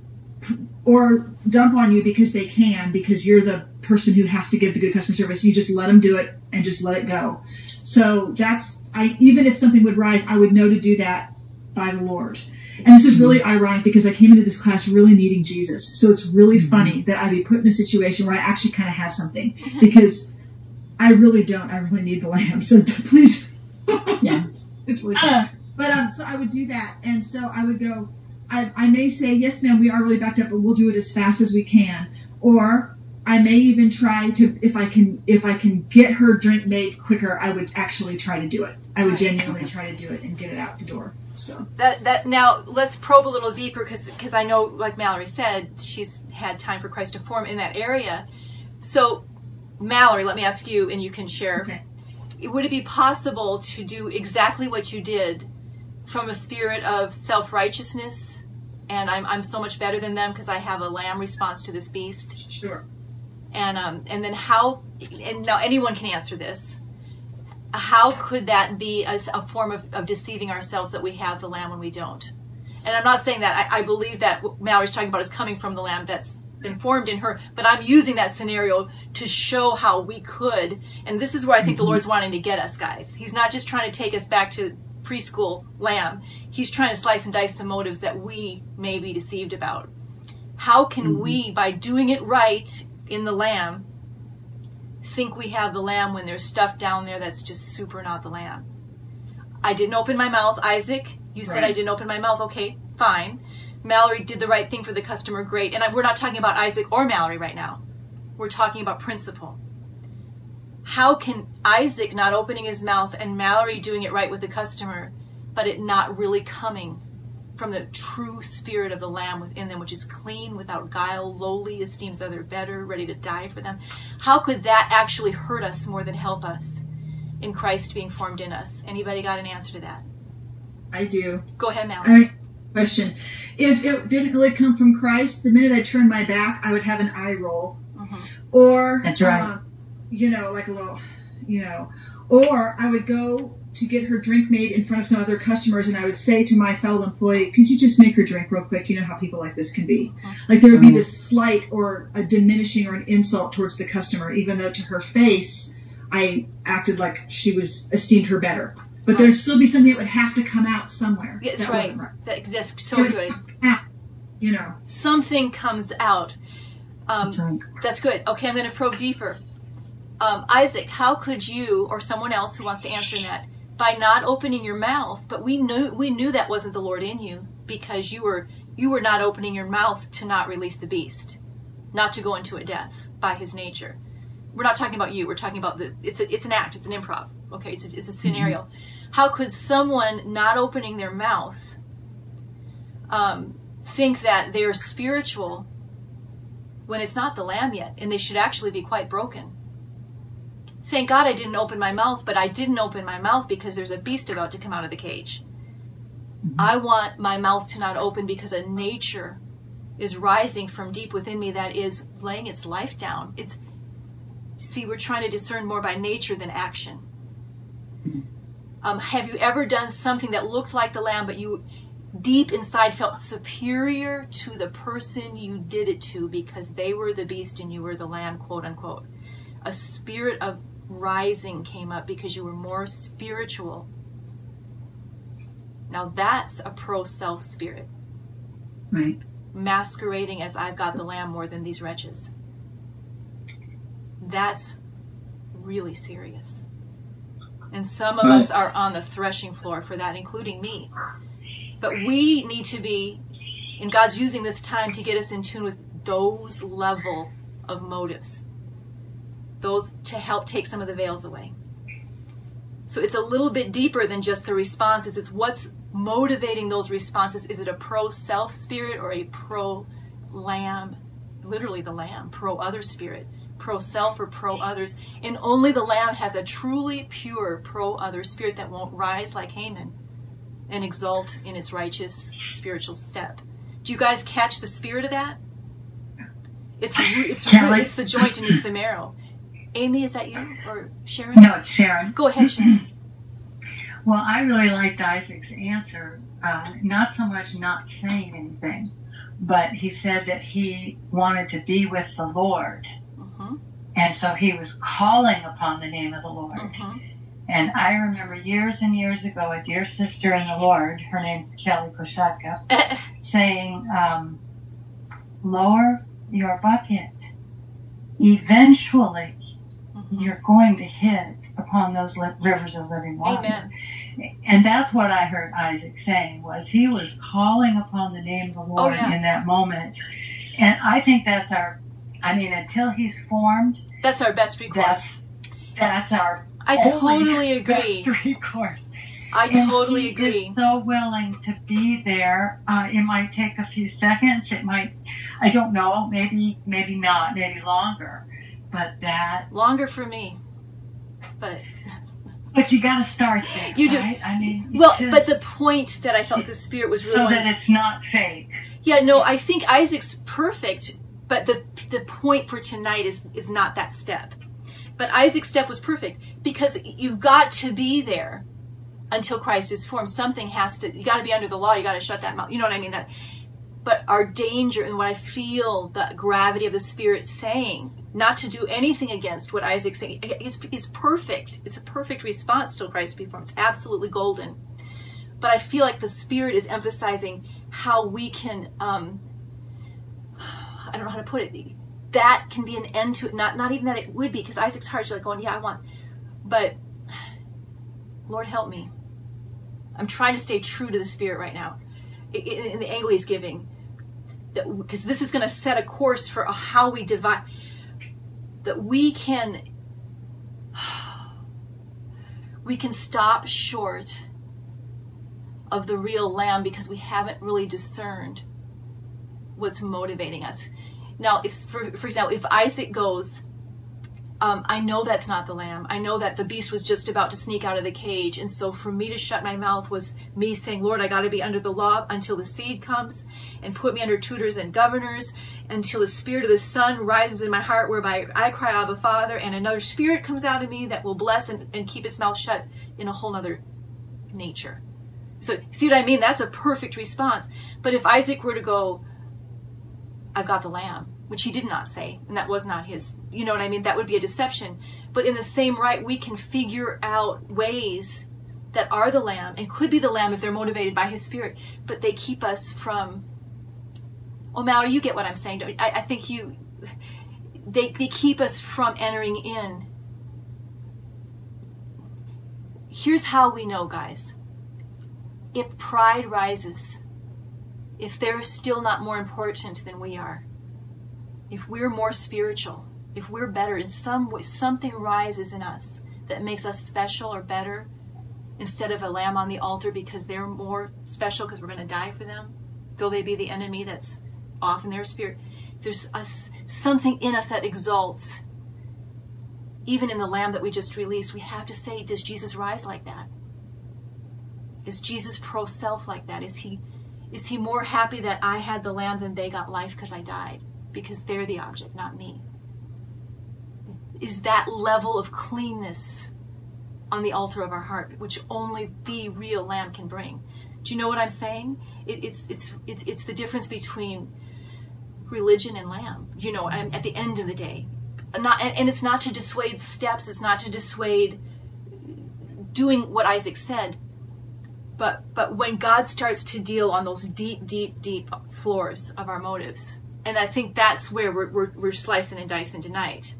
or dump on you because they can, because you're the person who has to give the good customer service, you just let them do it and just let it go. So that's, I even if something would rise, I would know to do that by the Lord. And this is really ironic because I came into this class really needing Jesus. So it's really funny that I'd be put in a situation where I actually kind of have something, because I really don't. I really need the lamb. So please. Yes. It's really funny. But um, so I would do that. And so I would go, I, I may say, yes, ma'am, we are really backed up, but we'll do it as fast as we can. Or I may even try to, if I can, if I can get her drink made quicker, I would actually try to do it. I would genuinely try to do it and get it out the door. So That that now let's probe a little deeper, because because I know, like Mallory said, she's had time for Christ to form in that area. So Mallory, let me ask you, and you can share. Okay. Would it be possible to do exactly what you did from a spirit of self-righteousness, and I'm I'm so much better than them because I have a lamb response to this beast? Sure. And um and then how? And now anyone can answer this. How could that be a, a form of, of deceiving ourselves that we have the lamb when we don't? And I'm not saying that. I, I believe that what Mallory's talking about is coming from the lamb that's been formed in her, but I'm using that scenario to show how we could. And this is where I think the Lord's wanting to get us, guys. He's not just trying to take us back to preschool lamb. He's trying to slice and dice some motives that we may be deceived about. How can mm-hmm. we, by doing it right in the lamb, think we have the lamb when there's stuff down there that's just super not the lamb? I didn't open my mouth. Isaac, you said right. I didn't open my mouth. Okay, fine. Mallory did the right thing for the customer. Great. And I, we're not talking about Isaac or Mallory right now. We're talking about principle. How can Isaac not opening his mouth and Mallory doing it right with the customer, but it not really coming from the true spirit of the lamb within them, which is clean, without guile, lowly, esteems other better, ready to die for them? How could that actually hurt us more than help us in Christ being formed in us? Anybody got an answer to that? I do. Go ahead, Mallory. All right. Question. If it didn't really come from Christ, the minute I turned my back, I would have an eye roll. Mm-hmm. Or, That's right. uh, you know, like a little, you know, or I would go to get her drink made in front of some other customers, and I would say to my fellow employee, could you just make her drink real quick? You know how people like this can be. Like there would be this slight or a diminishing or an insult towards the customer, even though to her face, I acted like she was esteemed her better. But there'd still be something that would have to come out somewhere. That's that right. Wasn't right. That, that's so It would good. come out, you know. Something comes out. Um, That's right. That's good. Okay, I'm going to probe deeper. Um, Isaac, how could you, or someone else who wants to answer that, by not opening your mouth, but we knew we knew that wasn't the Lord in you, because you were you were not opening your mouth to not release the beast, not to go into a death by his nature. We're not talking about you. We're talking about the. It's a, it's an act. It's an improv. Okay, it's a, it's a scenario. Mm-hmm. How could someone not opening their mouth um, think that they're spiritual when it's not the lamb yet, and they should actually be quite broken? Saying, God, I didn't open my mouth, but I didn't open my mouth because there's a beast about to come out of the cage. Mm-hmm. I want my mouth to not open because a nature is rising from deep within me that is laying its life down. It's See, we're trying to discern more by nature than action. Mm-hmm. Um, have you ever done something that looked like the lamb, but you deep inside felt superior to the person you did it to because they were the beast and you were the lamb, quote unquote? A spirit of rising came up because you were more spiritual. Now that's a pro-self spirit, Right. masquerading as I've got the lamb more than these wretches. That's really serious. And some of Right. us are on the threshing floor for that, including me. But we need to be, and God's using this time to get us in tune with those level of motives, those to help take some of the veils away. So it's a little bit deeper than just the responses. It's what's motivating those responses. Is it a pro-self spirit or a pro-lamb, literally the lamb, pro-other spirit, pro-self or pro-others? And only the lamb has a truly pure pro-other spirit that won't rise like Haman and exalt in its righteous spiritual step. Do you guys catch the spirit of that? It's it's Kelly? it's the joint and it's the marrow. Amy, is that you or Sharon? No, it's Sharon. Go ahead, Sharon. Well, I really liked Isaac's answer. Uh, not so much not saying anything, but he said that he wanted to be with the Lord. Mm-hmm. And so he was calling upon the name of the Lord. Mm-hmm. And I remember years and years ago, a dear sister in the Lord, her name's Kelly Koshatka, saying, um, lower your bucket. Eventually, Mm-hmm. you're going to hit upon those li- rivers of living water. Amen. And that's what I heard Isaac saying, was he was calling upon the name of the Lord Oh, yeah. in that moment. And I think that's our, I mean, until he's formed, That's our best recourse. that's, that's our I only totally agree. best recourse. I And totally he agree. is so willing to be there. Uh, it might take a few seconds. It might, I don't know, maybe, maybe not, maybe longer. But that, Longer for me, but but you got to start there. You do. Right? I mean, well, just but the point that I felt the Spirit was really so wanting- that it's not fake. Yeah, no, I think Isaac's perfect, but the the point for tonight is is not that step. But Isaac's step was perfect because you've got to be there until Christ is formed. Something has to. You got to be under the law. You got to shut that mouth. You know what I mean? That. But our danger and what I feel the gravity of the Spirit saying, not to do anything against what Isaac's saying. It's it's perfect. It's a perfect response till Christ be formed. It's absolutely golden. But I feel like the Spirit is emphasizing how we can, um, I don't know how to put it, that can be an end to it. Not not even that it would be, because Isaac's heart's like going, yeah, I want, but Lord help me. I'm trying to stay true to the Spirit right now in, in the angle he's giving, because this is going to set a course for how we divide, that we can, we can stop short of the real lamb because we haven't really discerned what's motivating us. Now, if, for, for example, if Isaac goes, um, I know that's not the lamb. I know that the beast was just about to sneak out of the cage. And so for me to shut my mouth was me saying, Lord, I got to be under the law until the seed comes, and put me under tutors and governors until the Spirit of the Son rises in my heart, whereby I cry, Abba, Father, and another spirit comes out of me that will bless and, and keep its mouth shut in a whole other nature. So see what I mean? That's a perfect response. But if Isaac were to go, I've got the lamb, which he did not say, and that was not his, you know what I mean? That would be a deception. But in the same right, we can figure out ways that are the lamb and could be the lamb if they're motivated by his Spirit, but they keep us from, oh, Mallory, you get what I'm saying. Don't you? I, I think you, they, they keep us from entering in. Here's how we know, guys. If pride rises, if they're still not more important than we are, if we're more spiritual, if we're better in some way, something rises in us that makes us special or better instead of a lamb on the altar because they're more special because we're going to die for them, though they be the enemy that's off in their spirit. There's a, something in us that exalts. Even in the lamb that we just released, we have to say, does Jesus rise like that? Is Jesus pro-self like that? Is he is he more happy that I had the lamb than they got life because I died? Because they're the object, not me. Is that level of cleanness on the altar of our heart, which only the real lamb can bring? Do you know what I'm saying? It, it's it's it's it's the difference between religion and lamb. You know, I'm, at the end of the day, not, and, and it's not to dissuade steps. It's not to dissuade doing what Isaac said. But but when God starts to deal on those deep, deep, deep floors of our motives, and I think that's where we're we're, we're slicing and dicing tonight.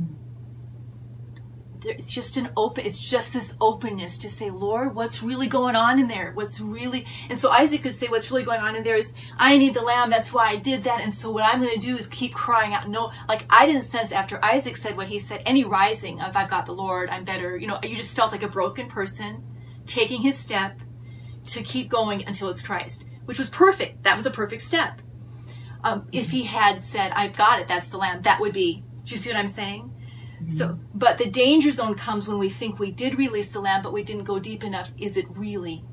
It's just an open, it's just this openness to say, Lord, what's really going on in there? What's really, and so Isaac could say, what's really going on in there is, I need the lamb, that's why I did that, and so what I'm going to do is keep crying out. No, like I didn't sense after Isaac said what he said, any rising of, I've got the Lord, I'm better, you know, you just felt like a broken person taking his step to keep going until it's Christ, which was perfect. That was a perfect step. Um, if he had said, I've got it, that's the lamb, that would be, do you see what I'm saying? So, but the danger zone comes when we think we did release the lamb, but we didn't go deep enough. Is it really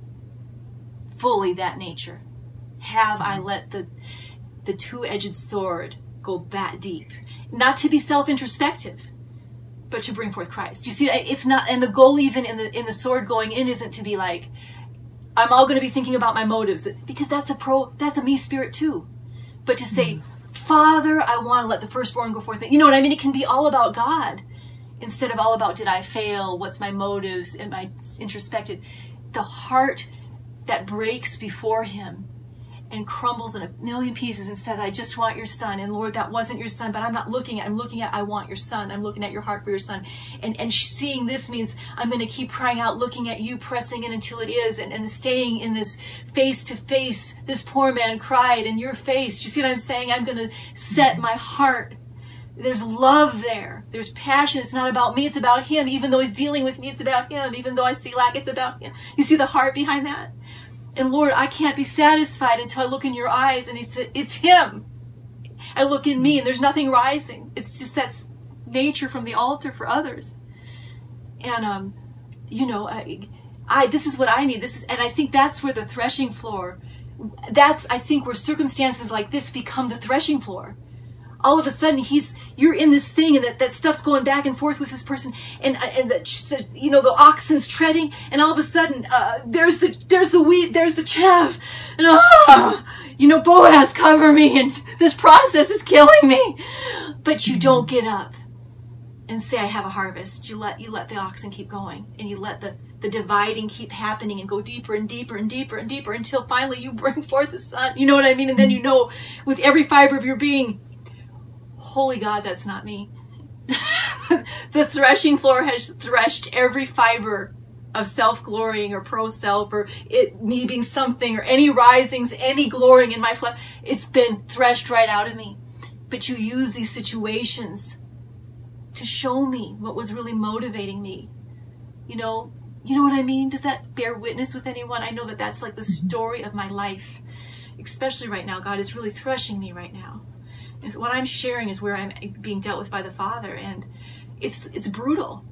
fully that nature? Have I let the the two-edged sword go that deep? Not to be self-introspective, but to bring forth Christ. You see, it's not, and the goal even in the in the sword going in isn't to be like, I'm all going to be thinking about my motives, because that's a pro, that's a me spirit too. But to say, mm-hmm. Father, I want to let the firstborn go forth. You know what I mean? It can be all about God instead of all about, did I fail? What's my motives? Am I introspective? The heart that breaks before him and crumbles in a million pieces and says, I just want your son. And Lord, that wasn't your son, but I'm not looking at, I'm looking at, I want your son. I'm looking at your heart for your son. And, and seeing this means I'm going to keep crying out, looking at you, pressing in until it is, and, and staying in this face to face. This poor man cried in your face. Do you see what I'm saying? I'm going to set my heart. There's love there. There's passion. It's not about me. It's about him. Even though he's dealing with me, it's about him. Even though I see lack, it's about him. You see the heart behind that? And Lord, I can't be satisfied until I look in your eyes and he said, it's him. I look in me and there's nothing rising. It's just that's nature from the altar for others. And, um, you know, I, I, this is what I need. This is, and I think that's where the threshing floor, that's, I think where circumstances like this become the threshing floor. All of a sudden, he's you're in this thing, and that, that stuff's going back and forth with this person, and and the you know the oxen's treading, and all of a sudden, uh, there's the there's the wheat, there's the chaff, and ah, you know Boaz, cover me, and this process is killing me. But you don't get up and say, I have a harvest. You let you let the oxen keep going, and you let the the dividing keep happening and go deeper and deeper and deeper and deeper until finally you bring forth the son. You know what I mean? And then you know with every fiber of your being, holy God, that's not me. The threshing floor has threshed every fiber of self-glorying or pro-self or it me being something or any risings, any glorying in my flesh. It's been threshed right out of me. But you use these situations to show me what was really motivating me. You know, you know what I mean? Does that bear witness with anyone? I know that that's like the story of my life. Especially right now, God is really threshing me right now. And what I'm sharing is where I'm being dealt with by the Father, and it's it's brutal.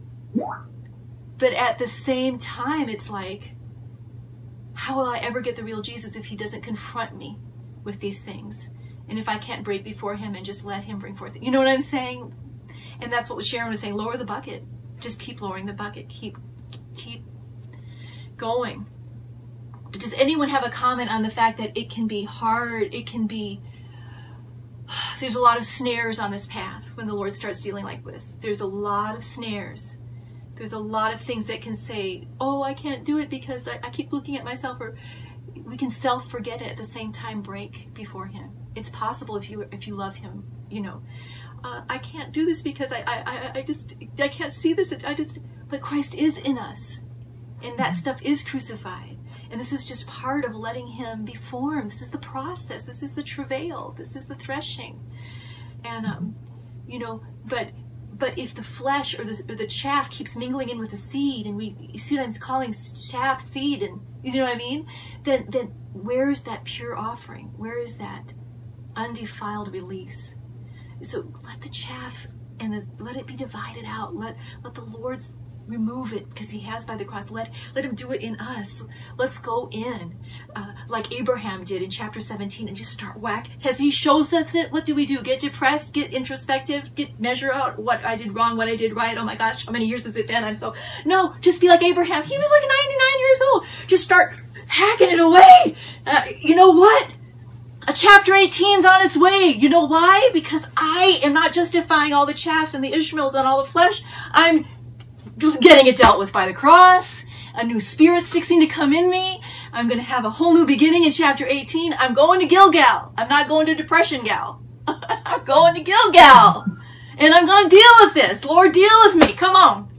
But at the same time, it's like, how will I ever get the real Jesus if he doesn't confront me with these things? And if I can't break before him and just let him bring forth, you know what I'm saying? And that's what Sharon was saying, lower the bucket. Just keep lowering the bucket. Keep, keep going. But does anyone have a comment on the fact that it can be hard, it can be, there's a lot of snares on this path when the Lord starts dealing like this. There's a lot of snares. There's a lot of things that can say, oh, I can't do it because I, I keep looking at myself. Or we can self-forget it at the same time, break before him. It's possible if you if you love him, you know. Uh, I can't do this because I, I, I just, I can't see this. I just, but Christ is in us. And that stuff is crucified. And this is just part of letting him be formed. This is the process. This is the travail. This is the threshing. And, um, you know, but but if the flesh or the, or the chaff keeps mingling in with the seed, and we, you see what I'm calling chaff seed, and you know what I mean? Then, then where is that pure offering? Where is that undefiled release? So let the chaff and the, let it be divided out. Let let the Lord's remove it, because he has by the cross. Let let him do it in us. Let's go in uh, like Abraham did in chapter seventeen and just start whack. As he shows us it, what do we do? Get depressed, get introspective, get measure out what I did wrong, what I did right. Oh my gosh, how many years has it been? I'm so, no, just be like Abraham. He was like ninety-nine years old. Just start hacking it away. Uh, you know what? A chapter eighteen is on its way. You know why? Because I am not justifying all the chaff and the Ishmaels and all the flesh. I'm getting it dealt with by the cross. A new spirit's fixing to come in me. I'm going to have a whole new beginning in chapter eighteen. I'm going to Gilgal. I'm not going to Depression Gal. I'm going to Gilgal. And I'm going to deal with this. Lord, deal with me. Come on.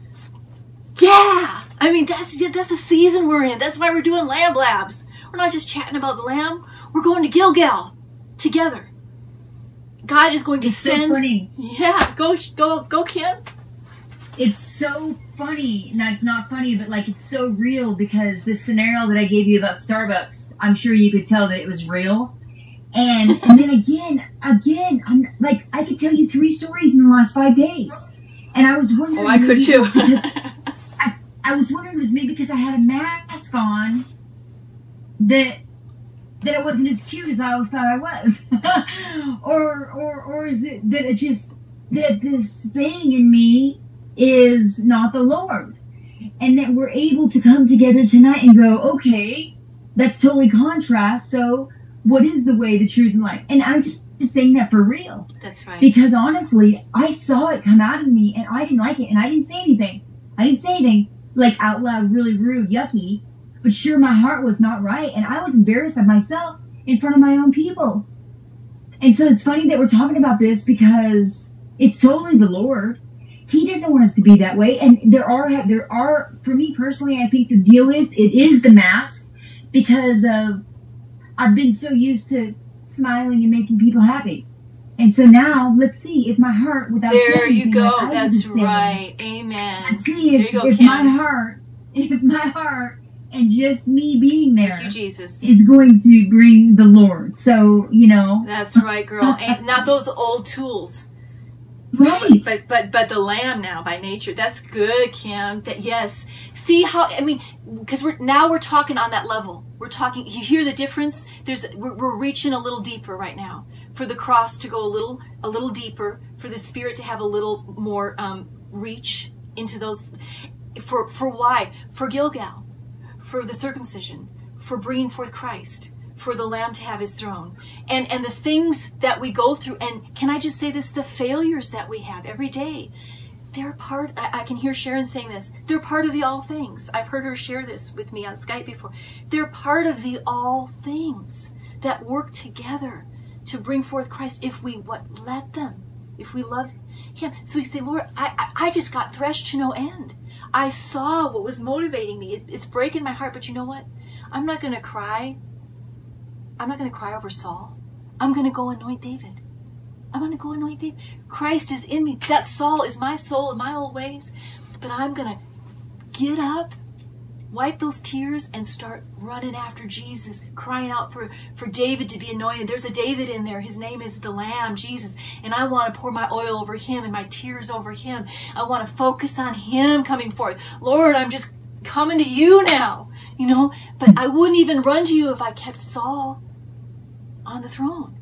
Yeah. I mean, that's that's the season we're in. That's why we're doing Lamb Labs. We're not just chatting about the Lamb. We're going to Gilgal together. God is going to It's send. so funny. Yeah. Go, go, go, Kim. It's so funny, not not funny, but like it's so real because the scenario that I gave you about Starbucks, I'm sure you could tell that it was real. And and then again, again, I'm like I could tell you three stories in the last five days, and I was wondering. Oh, I could maybe too. it was because I I was wondering if it was maybe because I had a mask on that that I wasn't as cute as I always thought I was, or or or is it that it just that this thing in me is not the Lord, and that we're able to come together tonight and go, okay, that's totally contrast. So what is the way, the truth, and life? And I'm just, just saying that for real. That's right. Because honestly, I saw it come out of me, and I didn't like it, and I didn't say anything. I didn't say anything like out loud, really rude, yucky. But sure, my heart was not right, and I was embarrassed of myself in front of my own people. And so it's funny that we're talking about this because it's totally the Lord. He doesn't want us to be that way. And there are, there are, for me personally, I think the deal is, it is the mask because of, I've been so used to smiling and making people happy. And so now, let's see if my heart, without There saying you anything, go. like I That's was saying, right. Amen. let's see There if, you go, if Kim. my heart, if my heart, and just me being there Thank you, Jesus. is going to bring the Lord. So, you know. That's right, girl. Ain't not those old tools. Right. But but but the Lamb now by nature. That's good, Kim. That yes. See how I mean, because we're now we're talking on that level. We're talking. You hear the difference? There's we're, we're reaching a little deeper right now. For the cross to go a little a little deeper. For the Spirit to have a little more um, reach into those. For for why? For Gilgal. For the circumcision. For bringing forth Christ. For the Lamb to have his throne. And and the things that we go through, and can I just say this, the failures that we have every day, they're part, I, I can hear Sharon saying this, they're part of the all things. I've heard her share this with me on Skype before. They're part of the all things that work together to bring forth Christ if we what let them, if we love him. So we say, Lord, I, I, I just got threshed to no end. I saw what was motivating me. It, it's breaking my heart, but you know what? I'm not going to cry. I'm not going to cry over Saul. I'm going to go anoint David. I'm going to go anoint David. Christ is in me. That Saul is my soul in my old ways. But I'm going to get up, wipe those tears, and start running after Jesus, crying out for, for David to be anointed. There's a David in there. His name is the Lamb, Jesus. And I want to pour my oil over him and my tears over him. I want to focus on him coming forth. Lord, I'm just coming to you now. You know, but I wouldn't even run to you if I kept Saul on the throne.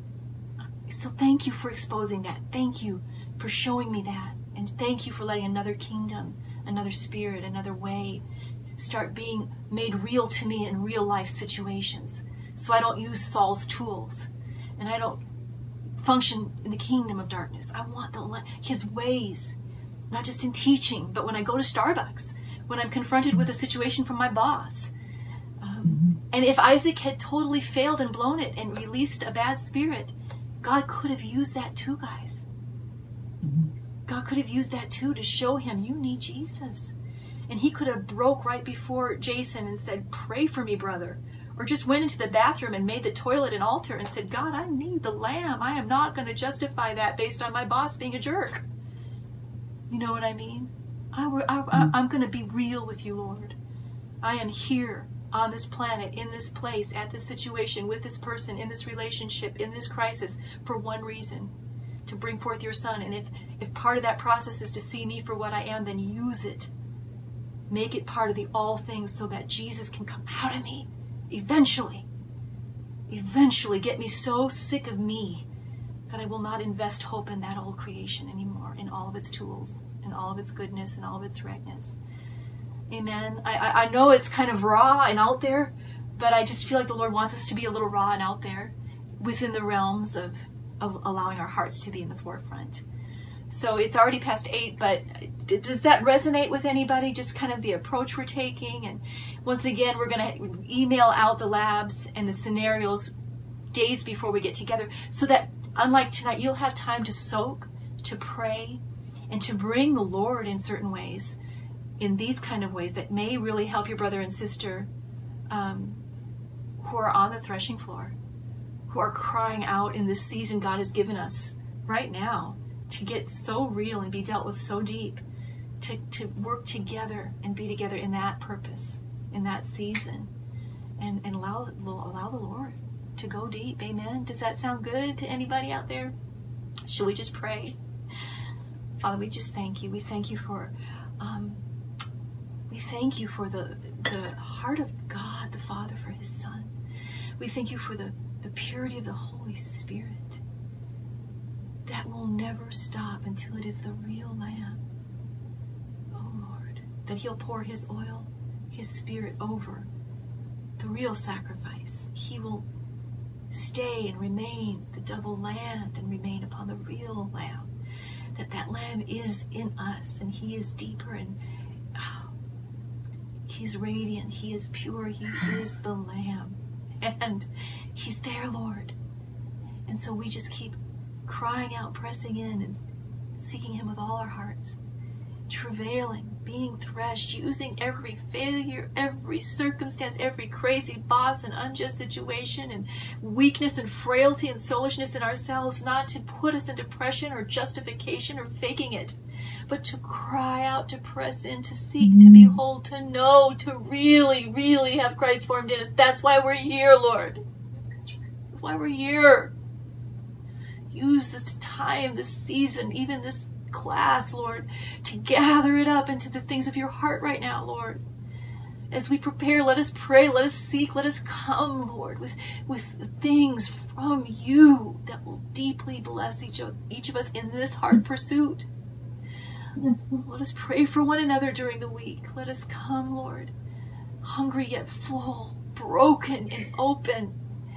So thank you for exposing that. Thank you for showing me that. And thank you for letting another kingdom, another spirit, another way start being made real to me in real life situations. So I don't use Saul's tools. And I don't function in the kingdom of darkness. I want the his ways, not just in teaching, but when I go to Starbucks, when I'm confronted with a situation from my boss. Um, and if Isaac had totally failed and blown it and released a bad spirit, God could have used that too, guys. God could have used that too to show him, you need Jesus. And he could have broke right before Jason and said, pray for me, brother. Or just went into the bathroom and made the toilet an altar and said, God, I need the Lamb. I am not going to justify that based on my boss being a jerk. You know what I mean? I, I, I'm going to be real with you, Lord. I am here on this planet, in this place, at this situation, with this person, in this relationship, in this crisis, for one reason, to bring forth your son. And if, if part of that process is to see me for what I am, then use it. Make it part of the all things so that Jesus can come out of me eventually. Eventually get me so sick of me that I will not invest hope in that old creation anymore, in all of its tools, in all of its goodness, and all of its rightness. Amen. I, I, I know it's kind of raw and out there, but I just feel like the Lord wants us to be a little raw and out there. within the realms of, of allowing our hearts to be in the forefront. So it's already past eight, but d- does that resonate with anybody? Just kind of the approach we're taking. And once again, we're going to email out the labs and the scenarios days before we get together, so that unlike tonight, you'll have time to soak, to pray, and to bring the Lord in certain ways, in these kind of ways that may really help your brother and sister um, who are on the threshing floor, who are crying out in this season God has given us right now, to get so real and be dealt with so deep, to, to work together and be together in that purpose, in that season, and, and allow, allow the Lord to go deep. Amen. Does that sound good to anybody out there? Should we just pray? Father, we just thank you. We thank you for, um, we thank you for the, the heart of God, the Father, for his Son. We thank you for the, the purity of the Holy Spirit that will never stop until it is the real Lamb. Oh Lord, that he'll pour his oil, his Spirit over the real sacrifice. He will stay and remain the double land and remain upon the real Lamb. That that Lamb is in us, and he is deeper, and oh, he's radiant, he is pure, he is the Lamb, and he's there, Lord. And so we just keep crying out, pressing in, and seeking him with all our hearts, travailing, being threshed, using every failure, every circumstance, every crazy boss and unjust situation and weakness and frailty and soulishness in ourselves, not to put us in depression or justification or faking it, but to cry out, to press in, to seek, to behold, to know, to really, really have Christ formed in us. That's why we're here, Lord. That's why we're here. Use this time, this season, even this class, Lord, to gather it up into the things of your heart right now, Lord. As we prepare, let us pray, let us seek, let us come, Lord, with, with things from you that will deeply bless each of, each of us in this hard pursuit. Yes. Let us pray for one another during the week. Let us come, Lord, hungry yet full, broken and open.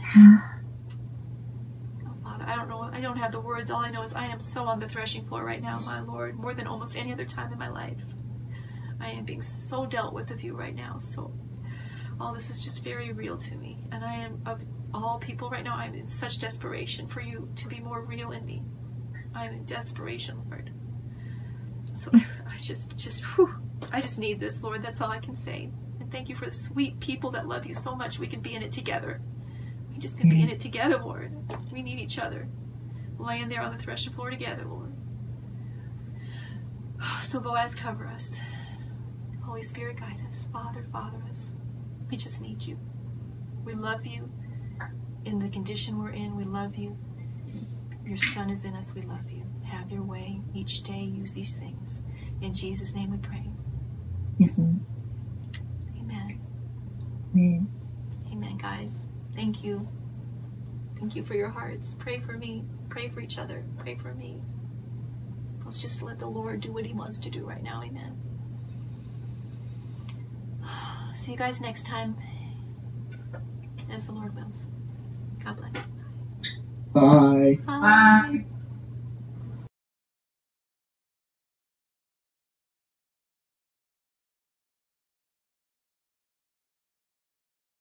I don't know. I don't have the words. All I know is I am so on the threshing floor right now, my Lord, more than almost any other time in my life. I am being so dealt with of you right now. So all this is just very real to me. And I am, of all people right now, I'm in such desperation for you to be more real in me. I'm in desperation, Lord. So I just, just, whew, I just need this, Lord. That's all I can say. And thank you for the sweet people that love you so much. We can be in it together. We just can be in it together, Lord. We need each other. Laying there on the threshing floor together, Lord. So Boaz, cover us. Holy Spirit, guide us. Father, father us. We just need you. We love you in the condition we're in. We love you. Your Son is in us. We love you. Have your way each day. Use these things. In Jesus' name we pray. Yes, Lord. Amen. Amen. Amen, guys. Thank you. Thank you for your hearts. Pray for me. Pray for each other. Pray for me. Let's just let the Lord do what he wants to do right now. Amen. See you guys next time, as the Lord wills. God bless. Bye. Bye. Bye.